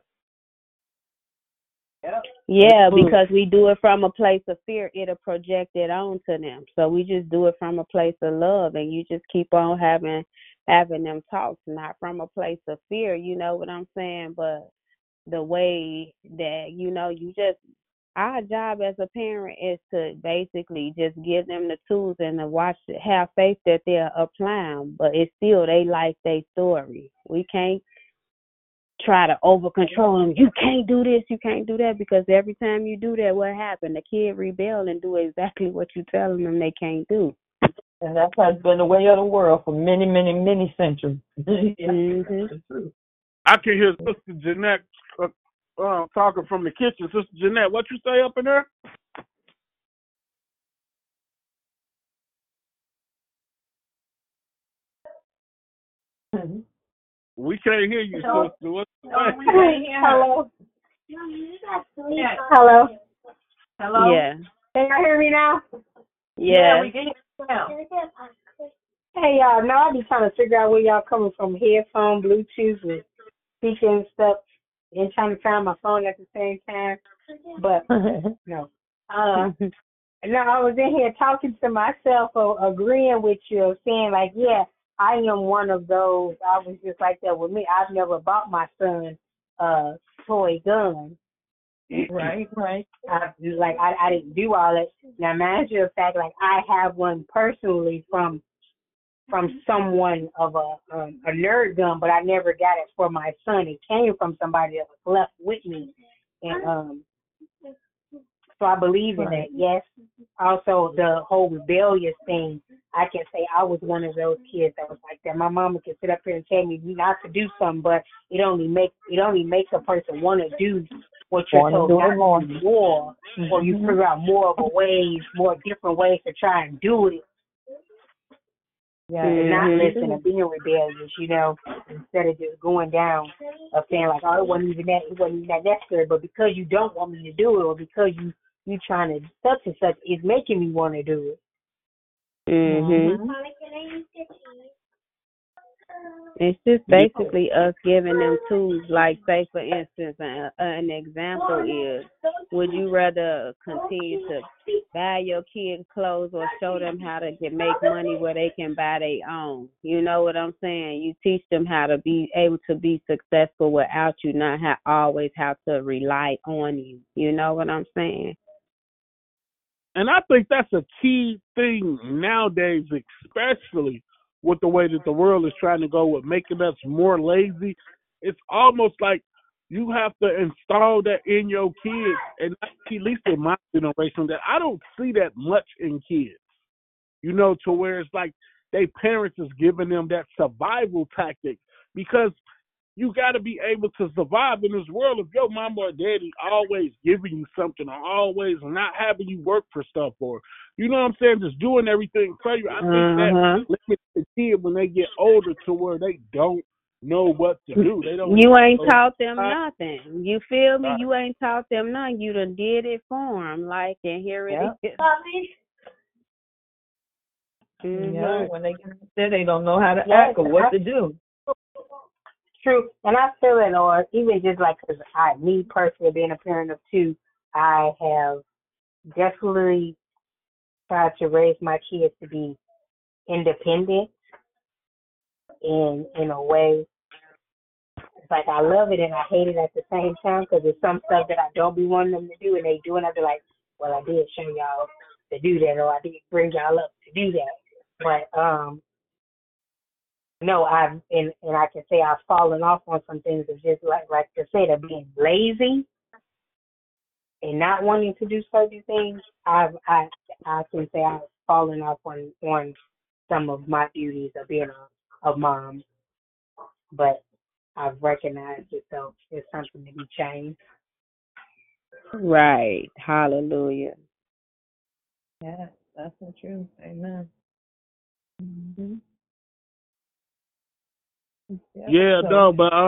[SPEAKER 2] Yep.
[SPEAKER 3] Yeah, because we do it from a place of fear, it'll project it onto them. So we just do it from a place of love, and you just keep on having them talks, not from a place of fear. You know what I'm saying? But the way that our job as a parent is to basically just give them the tools and to have faith that they'll apply them. But it's still they life, they story. We can't try to over control them. You can't do this, you can't do that, because every time you do that, what happened? The kid rebel and do exactly what you're telling them they can't do.
[SPEAKER 2] And that has been the way of the world for many, many, many centuries.
[SPEAKER 3] Mm-hmm.
[SPEAKER 1] I can hear Sister Jeanette talking from the kitchen. Sister Jeanette, what you say up in there? We can't hear you, sister. What you say?
[SPEAKER 4] Hello. Hello.
[SPEAKER 2] Hello?
[SPEAKER 3] Yeah.
[SPEAKER 4] Can y'all hear me now?
[SPEAKER 3] Yeah.
[SPEAKER 2] We can hear you now.
[SPEAKER 4] Hey, y'all. No, I be trying to figure out where y'all coming from. Headphone, Bluetooth, and speaking and stuff. And trying to find my phone at the same time. But, no. No, I was in here talking to myself, agreeing with you, saying, like, yeah, I am one of those. I was just like that with me. I've never bought my son a toy gun.
[SPEAKER 2] Right.
[SPEAKER 4] I didn't do all that. Now, matter of fact, like I have one personally from someone of a nerd gun, but I never got it for my son. It came from somebody that was left with me, and so I believe in that. Yes. Also, the whole rebellious thing. I can say I was one of those kids that was like that. My mama can sit up here and tell me not to do something, but it only makes a person want to do what you're told not to do more, or you figure out more different ways to try and do it. Yeah, and not listen and being rebellious, instead of just going down of saying like, oh, it wasn't even that necessary, but because you don't want me to do it, or because you trying to such and such, it's making me want to do it.
[SPEAKER 3] Mhm. It's just basically us giving them tools. Like, say, for instance, an example is, would you rather continue to buy your kids clothes or show them how to make money where they can buy their own? You know what I'm saying? You teach them how to be able to be successful without you not always have to rely on you. You know what I'm saying?
[SPEAKER 1] And I think that's a key thing nowadays, especially with the way that the world is trying to go with making us more lazy. It's almost like you have to install that in your kids, and at least in my generation, that I don't see that much in kids. To where it's like they parents is giving them that survival tactic, because you got to be able to survive in this world if your mom or daddy always giving you something, or always not having you work for stuff, or, you know what I'm saying, just doing everything for you. I think that limits the kid when they get older to where they don't know what to do.
[SPEAKER 3] You ain't taught them nothing. You feel me? You ain't taught them nothing. You done did it for them. Like, and here it is.
[SPEAKER 2] When they get there, they don't know how to act or what to do.
[SPEAKER 4] True, and I feel it, or even just like, because me personally, being a parent of two, I have definitely tried to raise my kids to be independent in a way. It's like I love it and I hate it at the same time, because there's some stuff that I don't be wanting them to do, and they do, and I be like, well, I did show y'all to do that, or I did bring y'all up to do that, but No, and I can say I've fallen off on some things of just like to say of being lazy and not wanting to do certain things. I can say I've fallen off on some of my duties of being a mom, but I've recognized it, so it's something to be changed.
[SPEAKER 3] Right. Hallelujah.
[SPEAKER 2] Yeah, that's the truth. Amen. Mm-hmm. Yeah,
[SPEAKER 1] Yeah,
[SPEAKER 2] so
[SPEAKER 1] no, but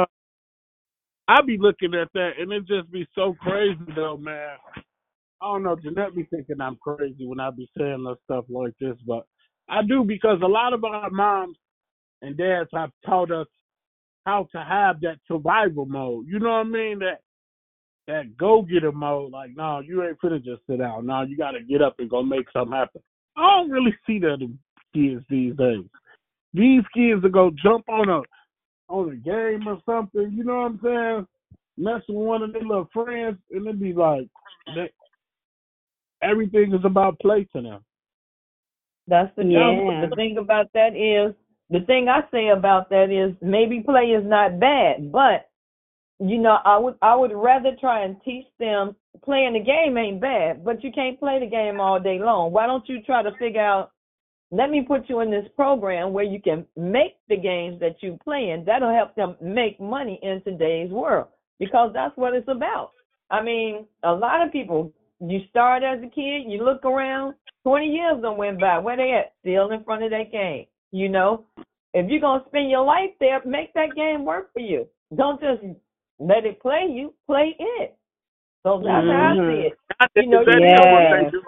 [SPEAKER 1] I be looking at that and it just be so crazy though, man. I don't know, Jeanette be thinking I'm crazy when I be saying stuff like this, but I do because a lot of our moms and dads have taught us how to have that survival mode. You know what I mean? That go getter mode. Like, no, you ain't finna just sit down. No, you gotta get up and go make something happen. I don't really see that in kids these days. These kids that go jump on a game or something, you know what I'm saying? Mess with one of their little friends and it be like everything is about play to them.
[SPEAKER 2] that's the truth.
[SPEAKER 3] Yeah.
[SPEAKER 2] The thing about that is, the thing I say about that is maybe play is not bad, but I would rather try and teach them playing the game ain't bad, but you can't play the game all day long. Why don't you try to figure out, let me put you in this program where you can make the games that you play in. That'll help them make money in today's world because that's what it's about. I mean, a lot of people, you start as a kid, you look around, 20 years done went by. Where they at? Still in front of that game. If you're going to spend your life there, make that game work for you. Don't just let it play you, play it. So that's how I see it.
[SPEAKER 1] I think
[SPEAKER 2] You
[SPEAKER 1] exactly what they
[SPEAKER 3] Yeah.
[SPEAKER 1] do.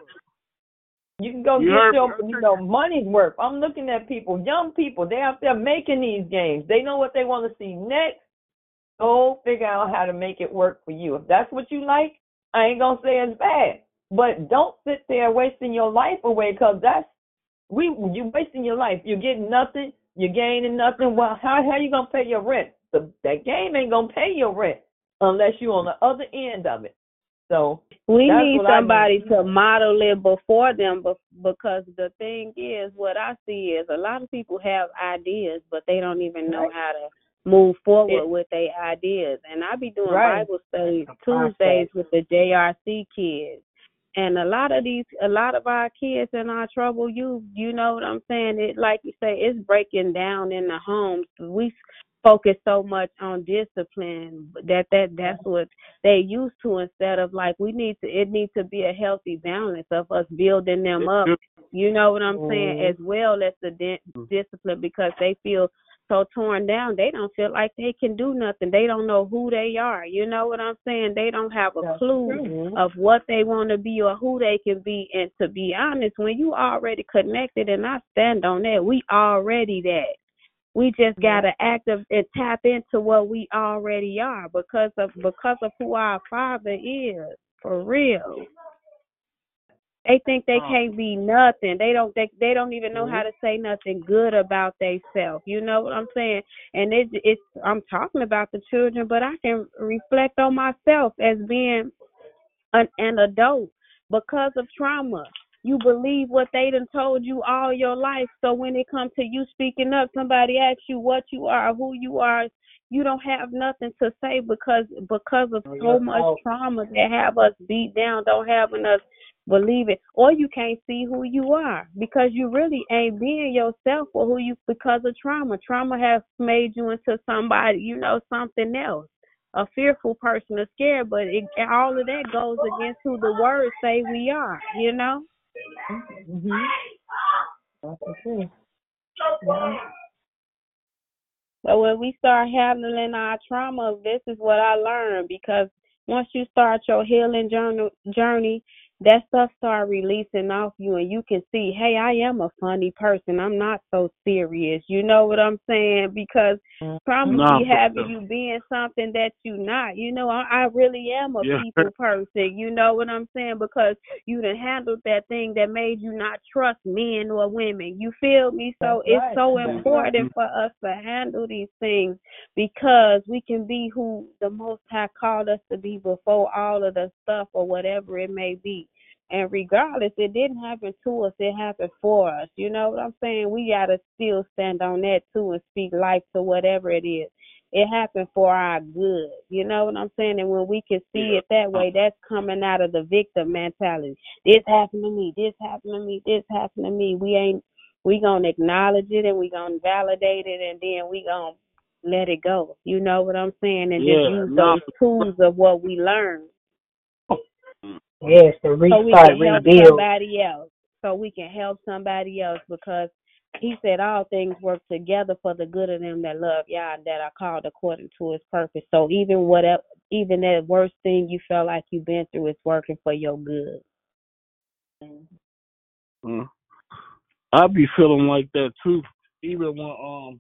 [SPEAKER 2] you can go
[SPEAKER 1] You
[SPEAKER 2] get
[SPEAKER 1] heard
[SPEAKER 2] your money's worth. I'm looking at people, young people, they out there making these games. They know what they want to see next. Go figure out how to make it work for you. If that's what you like, I ain't gonna say it's bad. But don't sit there wasting your life away because you're wasting your life. You're getting nothing, you're gaining nothing. Well, how you gonna pay your rent? That game ain't gonna pay your rent unless you're on the other end of it. So
[SPEAKER 3] We
[SPEAKER 2] that's
[SPEAKER 3] need
[SPEAKER 2] what I
[SPEAKER 3] somebody
[SPEAKER 2] need.
[SPEAKER 3] to model it before them, because the thing is, what I see is a lot of people have ideas, but they don't even know
[SPEAKER 2] Right.
[SPEAKER 3] how to move forward
[SPEAKER 2] It,
[SPEAKER 3] with their ideas. And I be doing
[SPEAKER 2] right.
[SPEAKER 3] Bible study
[SPEAKER 4] The process.
[SPEAKER 3] Tuesdays with the JRC kids. And a lot of our kids in our trouble, you know what I'm saying? It, like you say, it's breaking down in the homes. We focus so much on discipline that's what they used to, instead of like it needs to be a healthy balance of us building them up. You know what I'm saying? As well as the discipline, because they feel so torn down. They don't feel like they can do nothing. They don't know who they are. You know what I'm saying? They don't have a
[SPEAKER 2] That's
[SPEAKER 3] clue
[SPEAKER 2] true.
[SPEAKER 3] of what they want to be or who they can be. And to be honest, when you already connected, and I stand on that, we already that. We just gotta active and tap into what we already are because of who our Father is, for real. They think they can't be nothing. They don't even know how to say nothing good about themselves. You know what I'm saying? And it's I'm talking about the children, but I can reflect on myself as being an adult because of trauma. You believe what they done told you all your life. So when it comes to you speaking up, somebody asks you what you are, who you are, you don't have nothing to say because of so much trauma that have us beat down, don't having us believe it. Or you can't see who you are because you really ain't being yourself or who you, because of trauma. Trauma has made you into somebody, something else, a fearful person, a scared, but all of that goes against who the words say we are,
[SPEAKER 2] Mm-hmm. That's the truth. Yeah.
[SPEAKER 3] So when we start handling our trauma, this is what I learned, because once you start your healing journey, that stuff start releasing off you, and you can see, hey, I am a funny person. I'm not so serious. You know what I'm saying? Because trauma
[SPEAKER 1] No,
[SPEAKER 3] be having you being something that you not. I really am a people person. You know what I'm saying? Because you done handled that thing that made you not trust men or women. You feel me? So
[SPEAKER 2] That's
[SPEAKER 3] it's
[SPEAKER 2] right.
[SPEAKER 3] so
[SPEAKER 2] That's
[SPEAKER 3] important for us to handle these things, because we can be who the Most High called us to be before all of the stuff or whatever it may be. And regardless, it didn't happen to us, it happened for us. You know what I'm saying? We gotta still stand on that too and speak life to whatever it is. It happened for our good. You know what I'm saying? And when we can see it that way, that's coming out of the victim mentality. This happened to me, this happened to me, this happened to me. We gonna acknowledge it and we gonna validate it and then we gonna let it go. You know what I'm saying? And just use those tools of what we learned.
[SPEAKER 4] Yes, to
[SPEAKER 3] So we
[SPEAKER 4] restart,
[SPEAKER 3] can help
[SPEAKER 4] rebuild.
[SPEAKER 3] somebody else. So we can help somebody else because he said all things work together for the good of them that love Yah and that are called according to his purpose. So even that worst thing you felt like you've been through is working for your good.
[SPEAKER 1] I be feeling like that too. Even when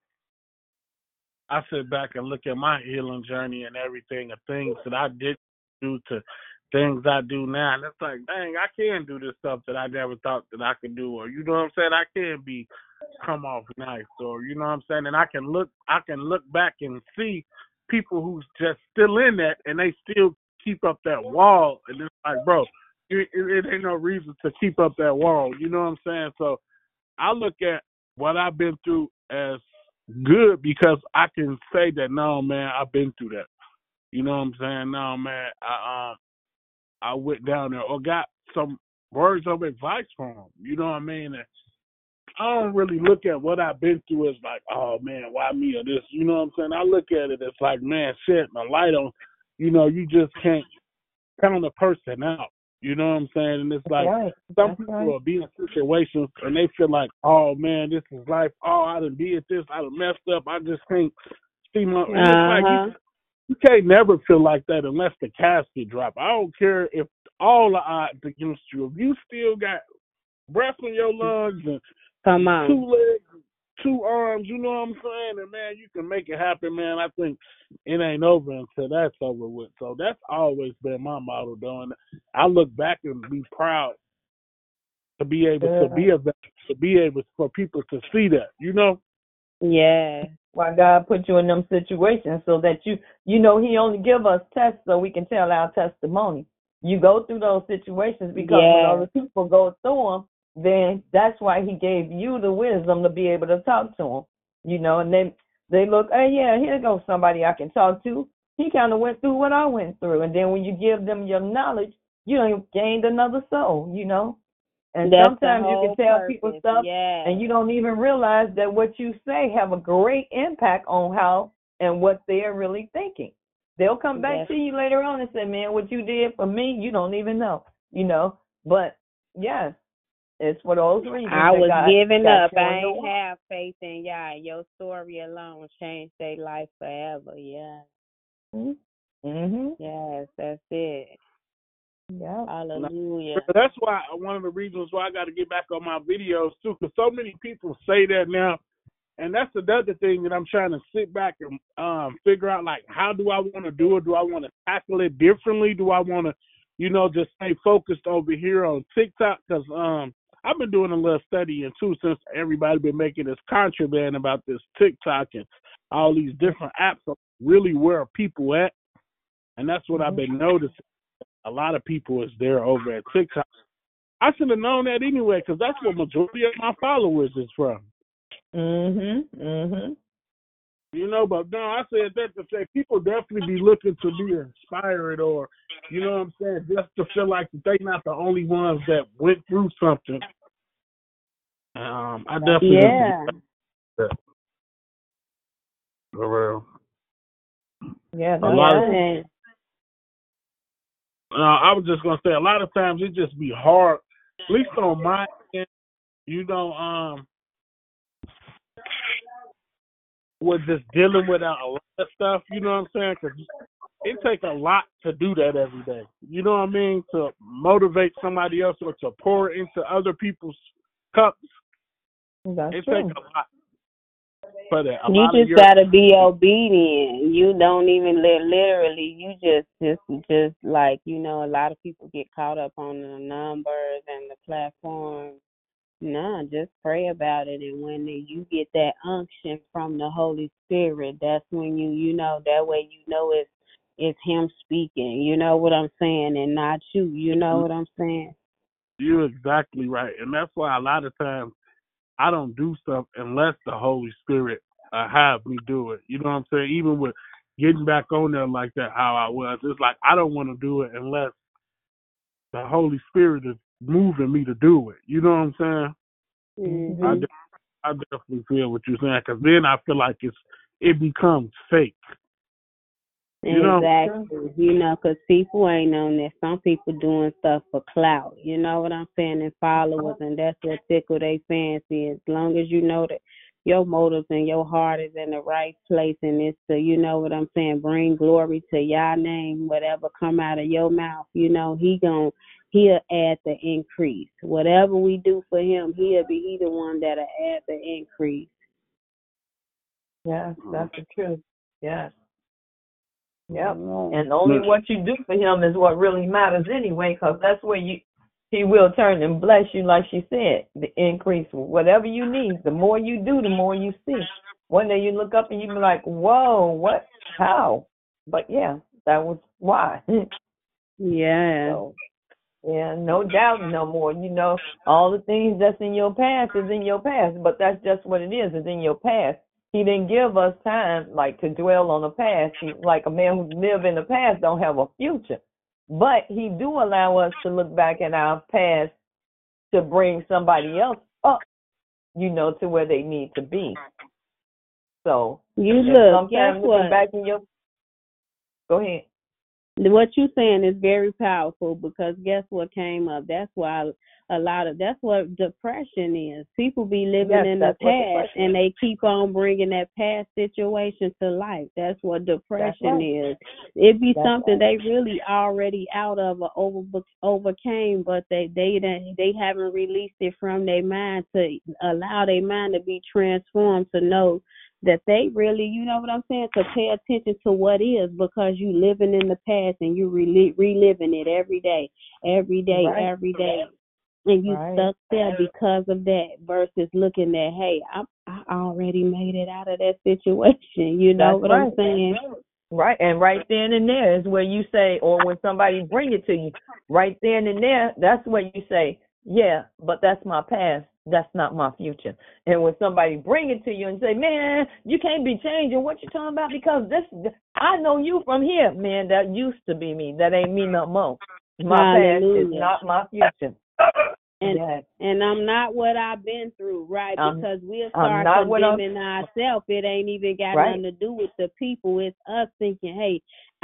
[SPEAKER 1] I sit back and look at my healing journey and everything, and things that I did do to things I do now, and it's like, dang, I can do this stuff that I never thought that I could do, or you know what I'm saying? I can come off nice, or you know what I'm saying? And I can look back and see people who's just still in that, and they still keep up that wall, and it's like, bro, it ain't no reason to keep up that wall. You know what I'm saying? So I look at what I've been through as good because I can say that, no, man, I've been through that. You know what I'm saying? No, man, I went down there or got some words of advice from them. You know what I mean? And I don't really look at what I've been through as like, oh, man, why me or this? You know what I'm saying? I look at it as like, man, shedding a light on, you know, you just can't count a person out. You know what I'm saying? And it's like some people will be in situations and they feel like, oh, man, this is life. Oh, I done did this. I done messed up. I just can't see my... And it's like you can't never feel like that unless the casket drop. I don't care if all the odds against you. If you still got breath in your lungs and 2 legs, 2 arms, you know what I'm saying? And, man, you can make it happen, man. I think it ain't over until that's over with. So that's always been my motto, though. And I look back and be proud to be able to be able for people to see that, you know?
[SPEAKER 2] Yeah. Why God put you in them situations so that you know he only give us tests so we can tell our testimony. You go through those situations because when other people go through them, then that's why he gave you the wisdom to be able to talk to them. You know, and then they look, hey, yeah, here goes somebody I can talk to. He kind of went through what I went through. And then when you give them your knowledge, you done gained another soul, you know. And that's sometimes you can tell people stuff and you don't even realize that what you say have a great impact on how and what they're really thinking. They'll come back to you later on and say, man, what you did for me, you don't even know, you know. But, yes, it's for those reasons.
[SPEAKER 3] I was giving up. I ain't have faith in Yah. Your story alone changed their life forever, Yes, that's it.
[SPEAKER 2] Yeah.
[SPEAKER 3] Hallelujah.
[SPEAKER 1] That's why one of the reasons why I got to get back on my videos too, because so many people say that now, and that's another thing that I'm trying to sit back and figure out, like, how do I want to do it? Do I want to tackle it differently? Do I want to, you know, just stay focused over here on TikTok? Because I've been doing a little studying too since everybody been making this contraband about this TikTok and all these different apps are really where people at, and that's what I've been noticing. A lot of people is there over at TikTok. I should have known that anyway, because that's where majority of my followers is from. You know, but no, I said that to say people definitely be looking to be inspired, or you know what I'm saying, just to feel like that they not the only ones that went through something. I definitely for real.
[SPEAKER 2] Yeah,
[SPEAKER 1] a lot of. I was just gonna say, a lot of times it just be hard, at least on my end, you know, with just dealing with a lot of stuff, you know what I'm saying? Because it takes a lot to do that every day. You know what I mean? To motivate somebody else or to pour into other people's cups. It takes a lot. For that. You
[SPEAKER 3] just gotta be obedient. You don't even literally. You just like, you know, a lot of people get caught up on the numbers and the platforms. No, just pray about it, and when you get that unction from the Holy Spirit, that's when you know, that way you know it's Him speaking. You know what I'm saying, and not you. You know what I'm saying.
[SPEAKER 1] You're exactly right, and that's why a lot of times I don't do stuff unless the Holy Spirit have me do it. You know what I'm saying? Even with getting back on there like that, how I was, it's like I don't want to do it unless the Holy Spirit is moving me to do it. You know what I'm saying? I,
[SPEAKER 3] Mhm.
[SPEAKER 1] de- I definitely feel what you're saying, because then I feel like it becomes fake. You know?
[SPEAKER 3] Exactly. You know, 'cause people ain't on that. Some people doing stuff for clout. You know what I'm saying? And followers, and that's what tickle they fancy. As long as you know that your motives and your heart is in the right place, and it's to, you know what I'm saying, bring glory to your name. Whatever come out of your mouth, you know, he'll add the increase. Whatever we do for him, he the one that'll add the increase.
[SPEAKER 2] Yes, that's the truth. Yes. Yep.
[SPEAKER 3] Yeah.
[SPEAKER 2] And only what you do for him is what really matters anyway, because that's where he will turn and bless you, like she said, the increase. Whatever you need, the more you do, the more you see. One day you look up and you be like, whoa, what? How? But yeah, that was why.
[SPEAKER 3] Yeah.
[SPEAKER 2] So, yeah, no doubt no more. You know, all the things that's in your past is in your past, but that's just what it is. It's in your past. He didn't give us time, like, to dwell on the past. Like a man who live in the past don't have a future. But he do allow us to look back at our past to bring somebody else up, you know, to where they need to be. So,
[SPEAKER 3] You look, guess
[SPEAKER 2] sometimes
[SPEAKER 3] what?
[SPEAKER 2] looking back in your... Go ahead.
[SPEAKER 3] What you saying is very powerful, because guess what came up? That's why that's what depression is. People be living in the past and they keep on bringing that past situation to life. That's what depression is. It be something they really already out of or overcame, but they haven't released it from their mind to allow their mind to be transformed to know that they really, you know what I'm saying, to pay attention to what is, because you living in the past and you reliving it every day, every day, every day. And you stuck there because of that, versus looking at, hey, I already made it out of that situation. You know what I'm saying?
[SPEAKER 2] Right, and right then and there is where you say, or when somebody bring it to you, right then and there, that's where you say, yeah, but that's my past. That's not my future. And when somebody bring it to you and say, man, you can't be changing what you're talking about, because I know you from here, man, that used to be me. That ain't me no more. My past is not my future.
[SPEAKER 3] And I'm not what I've been through, right? Because we'll start condemning ourselves. It ain't even got nothing to do with the people. It's us thinking, hey,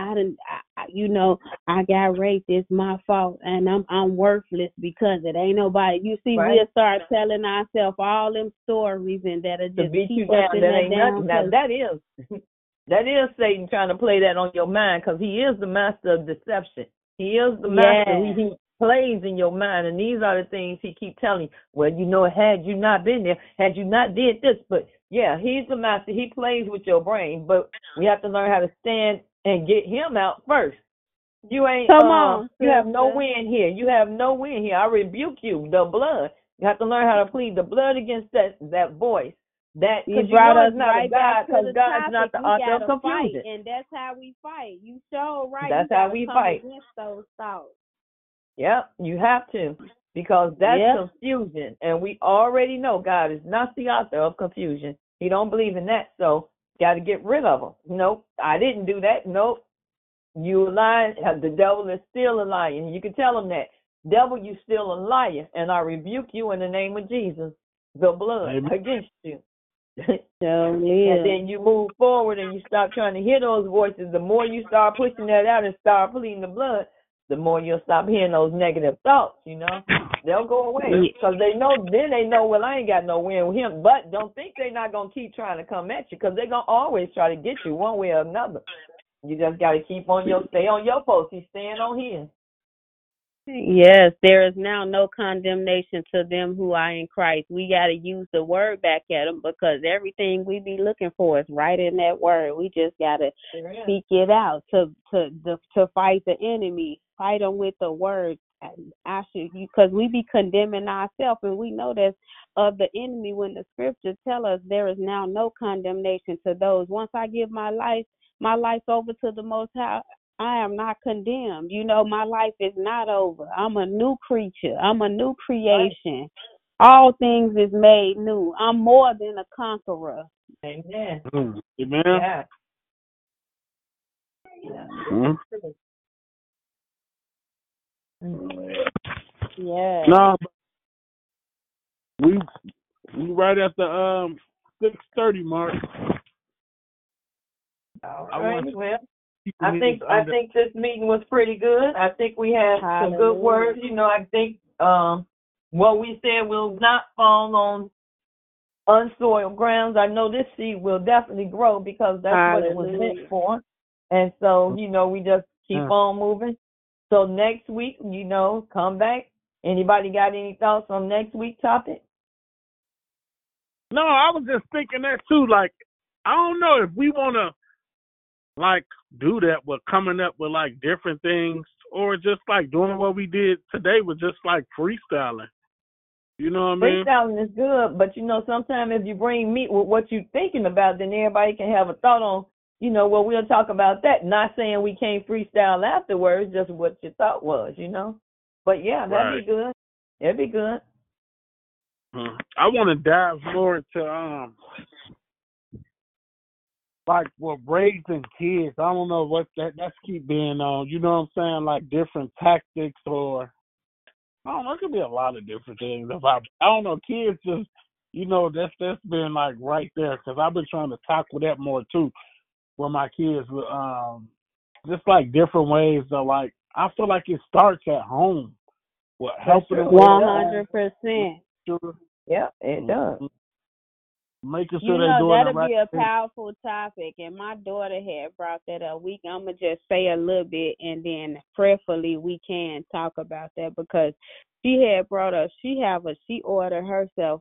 [SPEAKER 3] I got raped. It's my fault, and I'm worthless because it ain't nobody. You see, we'll start telling ourselves all them stories, and that'll just
[SPEAKER 2] beat
[SPEAKER 3] keep
[SPEAKER 2] you down.
[SPEAKER 3] us in
[SPEAKER 2] That ain't
[SPEAKER 3] down.
[SPEAKER 2] Now that is Satan trying to play that on your mind, because he is the master of deception. He is the master. He plays in your mind, and these are the things he keep telling you. Well, you know, had you not been there, had you not did this, but yeah, he's the master. He plays with your brain, but we have to learn how to stand and get him out first. You ain't you have no win here. You have no win here. I rebuke you, the blood. You have to learn how to plead the blood against that voice. That, because you know it's not a God, because God's not the author of confusion.
[SPEAKER 3] And that's how we fight. You show right.
[SPEAKER 2] That's how we fight
[SPEAKER 3] against those thoughts.
[SPEAKER 2] Yep, you have to, because that's confusion, and we already know God is not the author of confusion. He don't believe in that, so got to get rid of him. Nope, I didn't do that. Nope, you lying. The devil is still a liar, and you can tell him that. Devil, you still a liar, and I rebuke you in the name of Jesus, the blood against you. And then you move forward and you stop trying to hear those voices. The more you start pushing that out and start pleading the blood, the more you'll stop hearing those negative thoughts, you know. They'll go away, because they know, well, I ain't got no win with him. But don't think they're not going to keep trying to come at you, because they're going to always try to get you one way or another. You just got to stay on your post. He's staying on his.
[SPEAKER 3] Yes, there is now no condemnation to them who are in Christ. We got to use the word back at them, because everything we be looking for is right in that word. We just got to speak it out to fight the enemy. Fight them with the word. Because we be condemning ourselves, and we know that's of the enemy when the scriptures tell us there is now no condemnation to those. Once I give my life over to the Most High, I am not condemned. You know, my life is not over. I'm a new creature. I'm a new creation. All things is made new. I'm more than a conqueror.
[SPEAKER 2] Amen.
[SPEAKER 1] Amen.
[SPEAKER 2] Yeah.
[SPEAKER 1] Mm.
[SPEAKER 3] Yeah.
[SPEAKER 1] No, we right at the 6:30 mark.
[SPEAKER 2] All
[SPEAKER 1] I
[SPEAKER 2] right.
[SPEAKER 1] want
[SPEAKER 2] Well,
[SPEAKER 1] people
[SPEAKER 2] I think this meeting was pretty good. I think we had some good
[SPEAKER 3] Hallelujah.
[SPEAKER 2] words. You know, I think what we said will not fall on unsoiled grounds. I know this seed will definitely grow because that's what it was meant
[SPEAKER 3] Hallelujah.
[SPEAKER 2] for. And so, you know, we just keep
[SPEAKER 1] Yeah.
[SPEAKER 2] on moving. So next week, you know, come back. Anybody got any thoughts on next week's topic?
[SPEAKER 1] No, I was just thinking that too. Like, I don't know if we want to like do that with coming up with like different things, or just like doing what we did today with just like freestyling. You know what I mean?
[SPEAKER 2] Freestyling is good, but you know, sometimes if you bring meat with what you're thinking about, then everybody can have a thought on, you know, well, we'll talk about that. Not saying we can't freestyle afterwards, just what your thought was, you know. But yeah, that'd
[SPEAKER 1] Right.
[SPEAKER 2] be good. That'd be good.
[SPEAKER 1] I want to dive more into like what raising kids. I don't know what that's keep being on. You know what I'm saying? Like different tactics, or I don't know. It could be a lot of different things. If I don't know, kids just, you know, that's been like right there because I've been trying to tackle that more too with my kids. Just like different ways of like, I feel like it starts at home. What helping them with
[SPEAKER 3] 100%.
[SPEAKER 2] Yeah, it does.
[SPEAKER 1] making
[SPEAKER 3] You
[SPEAKER 1] sure they're
[SPEAKER 3] know,
[SPEAKER 1] doing the
[SPEAKER 3] that'll
[SPEAKER 1] right
[SPEAKER 3] be a
[SPEAKER 1] thing.
[SPEAKER 3] powerful topic, and my daughter had brought that up. I'm going to just say a little bit, and then prayerfully we can talk about that, because she had brought up, she ordered herself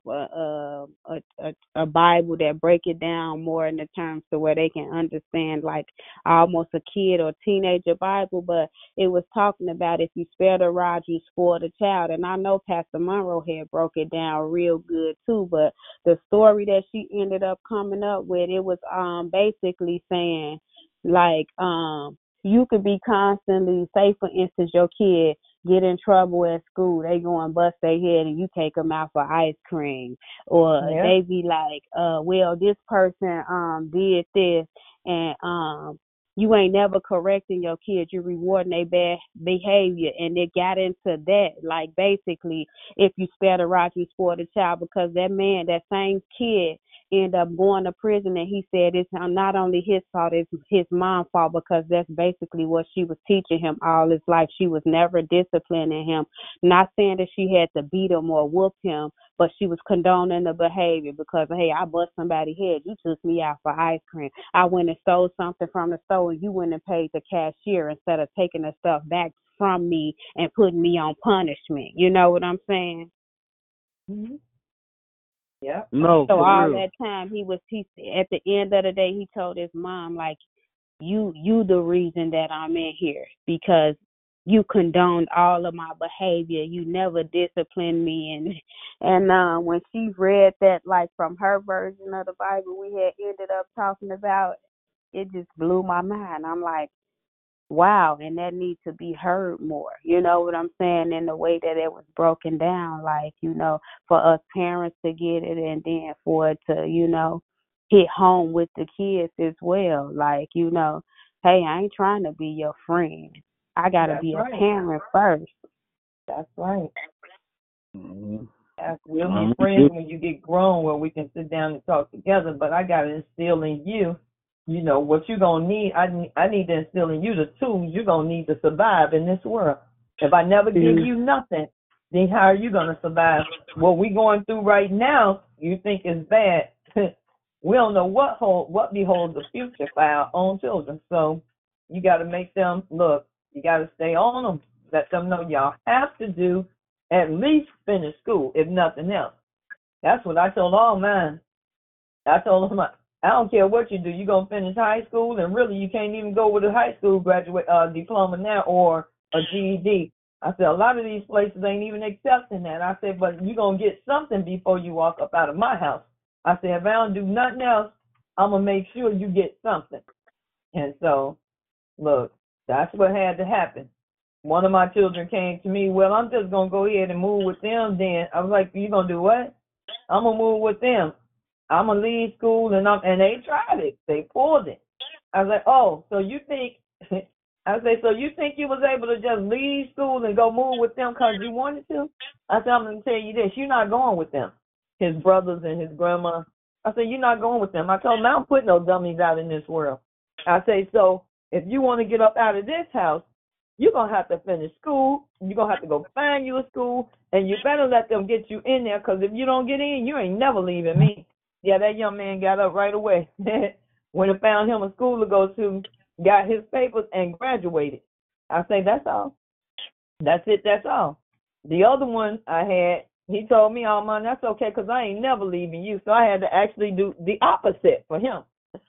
[SPEAKER 3] a Bible that break it down more in the terms to where they can understand, like almost a kid or teenager Bible, but it was talking about if you spare the rod, you spoil the child. And I know Pastor Monroe had broke it down real good too, but the story that she ended up coming up with, it was basically saying like you could be constantly, say for instance, your kid get in trouble at school, they go and bust their head and you take them out for ice cream, or they be like, well, this person did this, and you ain't never correcting your kids, you're rewarding their bad behavior. And it got into that, like basically, if you spare the rod, you spoil the child, because that man, that same kid, end up going to prison, and he said it's not only his fault, it's his mom's fault, because that's basically what she was teaching him all his life. She was never disciplining him, not saying that she had to beat him or whoop him, but she was condoning the behavior because, hey, I bust somebody's head, you took me out for ice cream. I went and stole something from the store and you went and paid the cashier instead of taking the stuff back from me and putting me on punishment. You know what I'm saying?
[SPEAKER 2] Mm-hmm. Yeah.
[SPEAKER 1] No,
[SPEAKER 3] So
[SPEAKER 1] for
[SPEAKER 3] all
[SPEAKER 1] real.
[SPEAKER 3] that time he at the end of the day, he told his mom, like, you the reason that I'm in here, because you condoned all of my behavior. You never disciplined me. And when she read that, like from her version of the Bible we had ended up talking about, it just blew my mind. I'm like, wow, and that needs to be heard more. You know what I'm saying? In the way that it was broken down, like, you know, for us parents to get it, and then for it to, you know, hit home with the kids as well. Like, you know, hey, I ain't trying to be your friend. I got to be a parent first.
[SPEAKER 2] That's right.
[SPEAKER 1] Mm-hmm.
[SPEAKER 2] We'll be friends when you get grown, where we can sit down and talk together. But I got to instill in you, you know, what you're going to need. I need to instill in you the tools you're going to need to survive in this world. If I never give you nothing, then how are you going to survive? What we're going through right now, you think is bad. We don't know what beholds the future for our own children. So you got to make them, look, you got to stay on them. Let them know y'all have to do at least finish school, if nothing else. That's what I told all mine. I told them, I don't care what you do, you're going to finish high school, and really you can't even go with a high school graduate diploma now or a GED. I said, a lot of these places ain't even accepting that. I said, but you're going to get something before you walk up out of my house. I said, if I don't do nothing else, I'm going to make sure you get something. And so, look, That's what had to happen. One of my children came to me, well, I'm just going to go ahead and move with them then. I was like, you going to do what? I'm going to move with them. I'm going to leave school, and they tried it. They pulled it. I was like, oh, so you think, I say, so you think you was able to just leave school and go move with them because you wanted to? I said, I'm going to tell you this, you're not going with them, his brothers and his grandma. I said, you're not going with them. I told him, I don't put no dummies out in this world. I say, so if you want to get up out of this house, you're going to have to finish school. You're going to have to go find you a school, and you better let them get you in there, because if you don't get in, you ain't never leaving me. Yeah, that young man got up right away. When I found him a school to go to, got his papers, and graduated. I say, that's all. That's it, that's all. The other one I had, he told me, oh, man, that's okay, because I ain't never leaving you. So I had to actually do the opposite for him.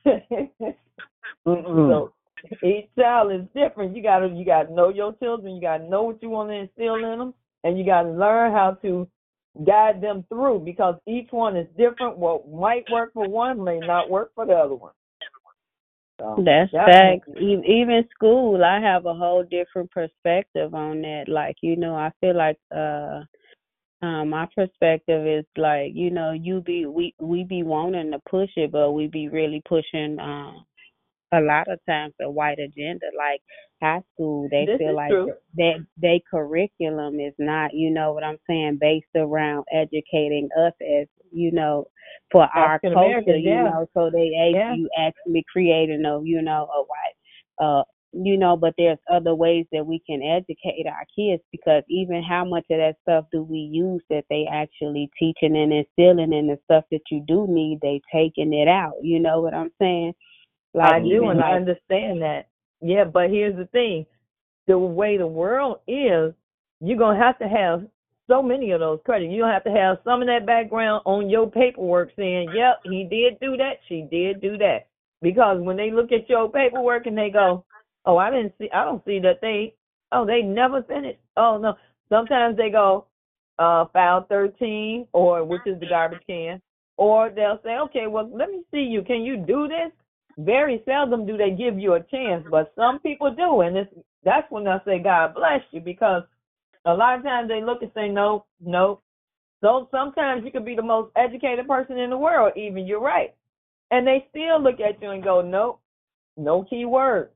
[SPEAKER 2] So each child is different. You gotta know your children. You gotta know what you want to instill in them, and you gotta learn how to guide them through, because each one is different. What might work for one may not work for the other one. So
[SPEAKER 3] That's facts. Even school, I have a whole different perspective on that. Like, I feel like my perspective is like, we be wanting to push it, but we be really pushing a lot of times the white agenda. Like high school, they feel like that their curriculum is not, what I'm saying, based around educating us as, for our culture, so you actually creating a white, but there's other ways that we can educate our kids, because even how much of that stuff do we use that they actually teaching and instilling, and the stuff that you do need, they taking it out. You know what I'm saying? Like,
[SPEAKER 2] I do, and I understand that. Yeah, but here's the thing. The way the world is, you're going to have so many of those credits. You're going to have some of that background on your paperwork saying, yep, he did do that, she did do that. Because when they look at your paperwork and they go, oh, I don't see that they never finished. Oh, no. Sometimes they go, file 13, or which is the garbage can. Or they'll say, okay, well, let me see you. Can you do this? Very seldom do they give you a chance, but some people do, and that's when I say God bless you, because a lot of times they look and say no. So sometimes you could be the most educated person in the world, even, you're right, and they still look at you and go, nope, no key word.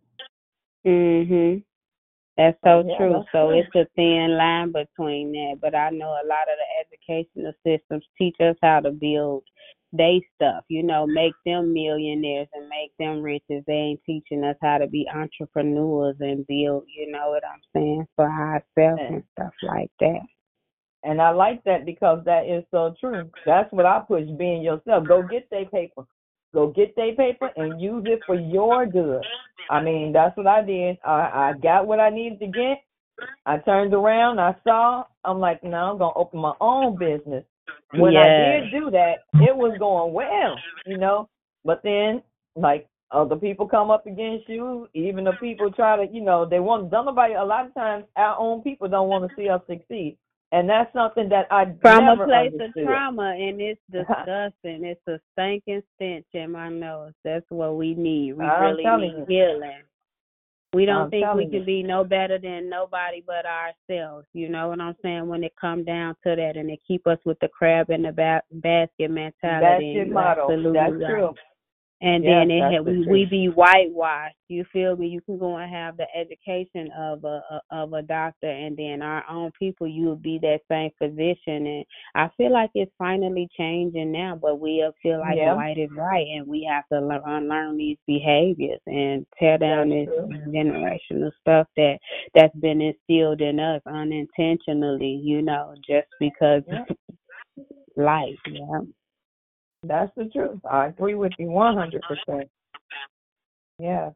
[SPEAKER 3] That's so true. So it's a thin line between that, but I know a lot of the educational systems teach us how to build they stuff, make them millionaires and make them riches. They ain't teaching us how to be entrepreneurs and build, you know what I'm saying, for ourselves and stuff like that.
[SPEAKER 2] And I like that, because that is so true. That's what I push, being yourself. Go get their paper. Go get their paper and use it for your good. I mean, that's what I did. I got what I needed to get. I turned around, I saw, I'm like, no, I'm going to open my own business. When I did do that, it was going well, but then, like, other people come up against you, even the people try to, they want, somebody, a lot of times, our own people don't want to see us succeed. And that's something that I
[SPEAKER 3] from
[SPEAKER 2] never
[SPEAKER 3] a place
[SPEAKER 2] understood.
[SPEAKER 3] Of trauma, and it's disgusting. It's a stinking stench in my nose. That's what we need. We really need healing. We don't think we can be no better than nobody but ourselves. You know what I'm saying? When it come down to that, and they keep us with the crab in the basket mentality.
[SPEAKER 2] That's your motto. That's true.
[SPEAKER 3] And then we be whitewashed. You feel me? You can go and have the education of a doctor, and then our own people, you will be that same physician. And I feel like it's finally changing now, but we feel like white is right, and we have to unlearn these behaviors and tear down this generational stuff that's been instilled in us unintentionally. Just because life. Yeah.
[SPEAKER 2] That's the truth. I agree with you 100%. Yeah.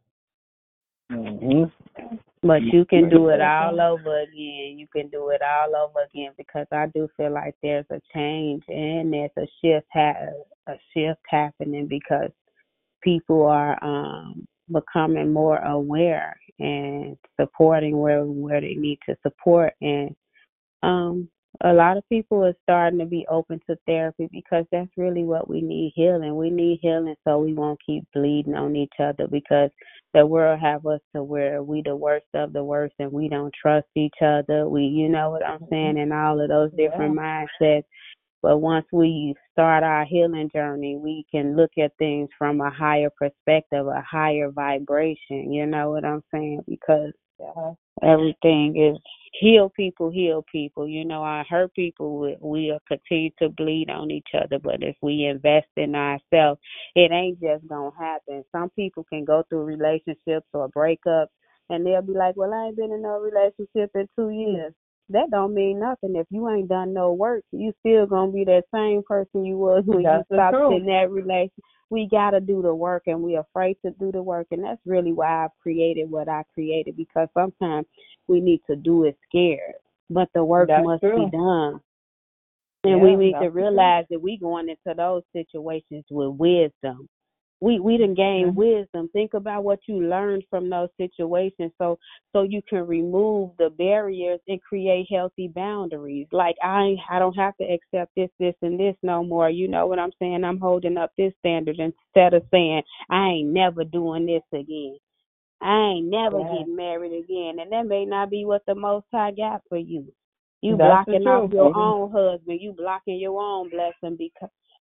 [SPEAKER 3] But you can do it all over again. You can do it all over again, because I do feel like there's a change and there's a shift happening, because people are becoming more aware and supporting where they need to support, and a lot of people are starting to be open to therapy, because that's really what we need, healing. We need healing so we won't keep bleeding on each other, because the world have us to where we the worst of the worst and we don't trust each other. You know what I'm saying, and all of those different mindsets. But once we start our healing journey, we can look at things from a higher perspective, a higher vibration. You know what I'm saying? Because everything is heal people. You know, I hurt people, we'll continue to bleed on each other. But if we invest in ourselves, it ain't just going to happen. Some people can go through relationships or breakups, and they'll be like, well, I ain't been in no relationship in 2 years. That don't mean nothing. If you ain't done no work, you still going to be that same person you was when you stopped in that relationship. We got to do the work, and we're afraid to do the work. And that's really why I've created what I created, because sometimes we need to do it scared. But the work must be done. And we need to realize that we going into those situations with wisdom. We done gained wisdom. Think about what you learned from those situations so you can remove the barriers and create healthy boundaries. Like, I don't have to accept this, and this no more. You know what I'm saying? I'm holding up this standard instead of saying, I ain't never doing this again. I ain't never getting married again. And that may not be what the Most High got for you. You blocking off your own husband. You blocking your own blessing because...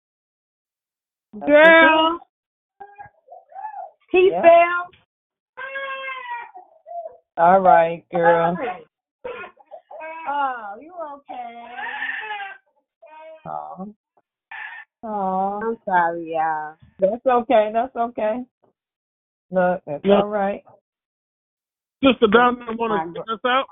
[SPEAKER 4] Girl, he fell.
[SPEAKER 2] All right, girl.
[SPEAKER 4] Oh, you okay?
[SPEAKER 2] Oh,
[SPEAKER 3] I'm sorry, y'all.
[SPEAKER 2] that's okay. Look, it's all right.
[SPEAKER 1] Sister Donna, want to take us out?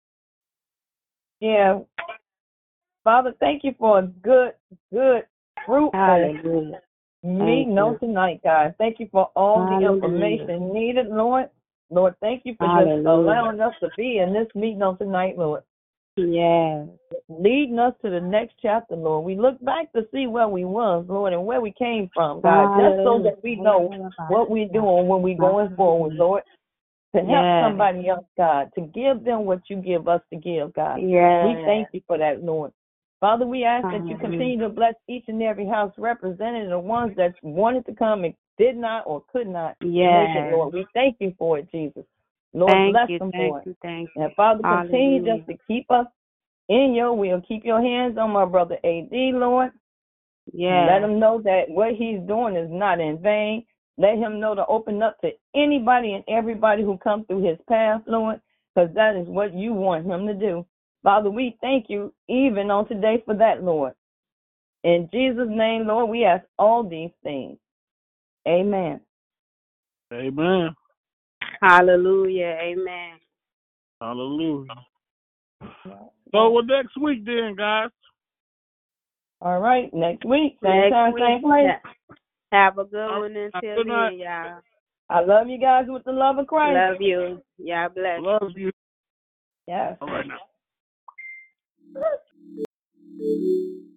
[SPEAKER 2] Yeah. Father, thank you for a good, fruitful meeting on tonight, God. Thank you for all the information needed, Lord. Lord, thank you for just allowing us to be in this meeting on tonight, Lord.
[SPEAKER 3] Yeah.
[SPEAKER 2] Leading us to the next chapter, Lord. We look back to see where we was, Lord, and where we came from, God, just so that we know what we're doing when we're going forward, Lord. To help somebody else, God, to give them what you give us to give, God. We thank you for that, Lord. Father, we ask that you continue to bless each and every house represented, the ones that wanted to come and did not or could not make it, Lord. We thank you for it, Jesus. Lord, bless them, Lord.
[SPEAKER 3] Thank you.
[SPEAKER 2] And Father, continue just to keep us in your will. Keep your hands on my brother A.D., Lord. Let him know that what he's doing is not in vain. Let him know to open up to anybody and everybody who comes through his path, Lord, because that is what you want him to do. Father, we thank you even on today for that, Lord. In Jesus' name, Lord, we ask all these things. Amen.
[SPEAKER 1] Amen.
[SPEAKER 3] Hallelujah. Amen.
[SPEAKER 1] Hallelujah. So, well, next week then, guys.
[SPEAKER 2] All right, next week, same time, same place.
[SPEAKER 3] Have a good one until then, y'all.
[SPEAKER 2] I love you guys with the love of Christ.
[SPEAKER 3] Love you. Y'all bless.
[SPEAKER 1] Love you.
[SPEAKER 2] Yes.
[SPEAKER 1] All right now.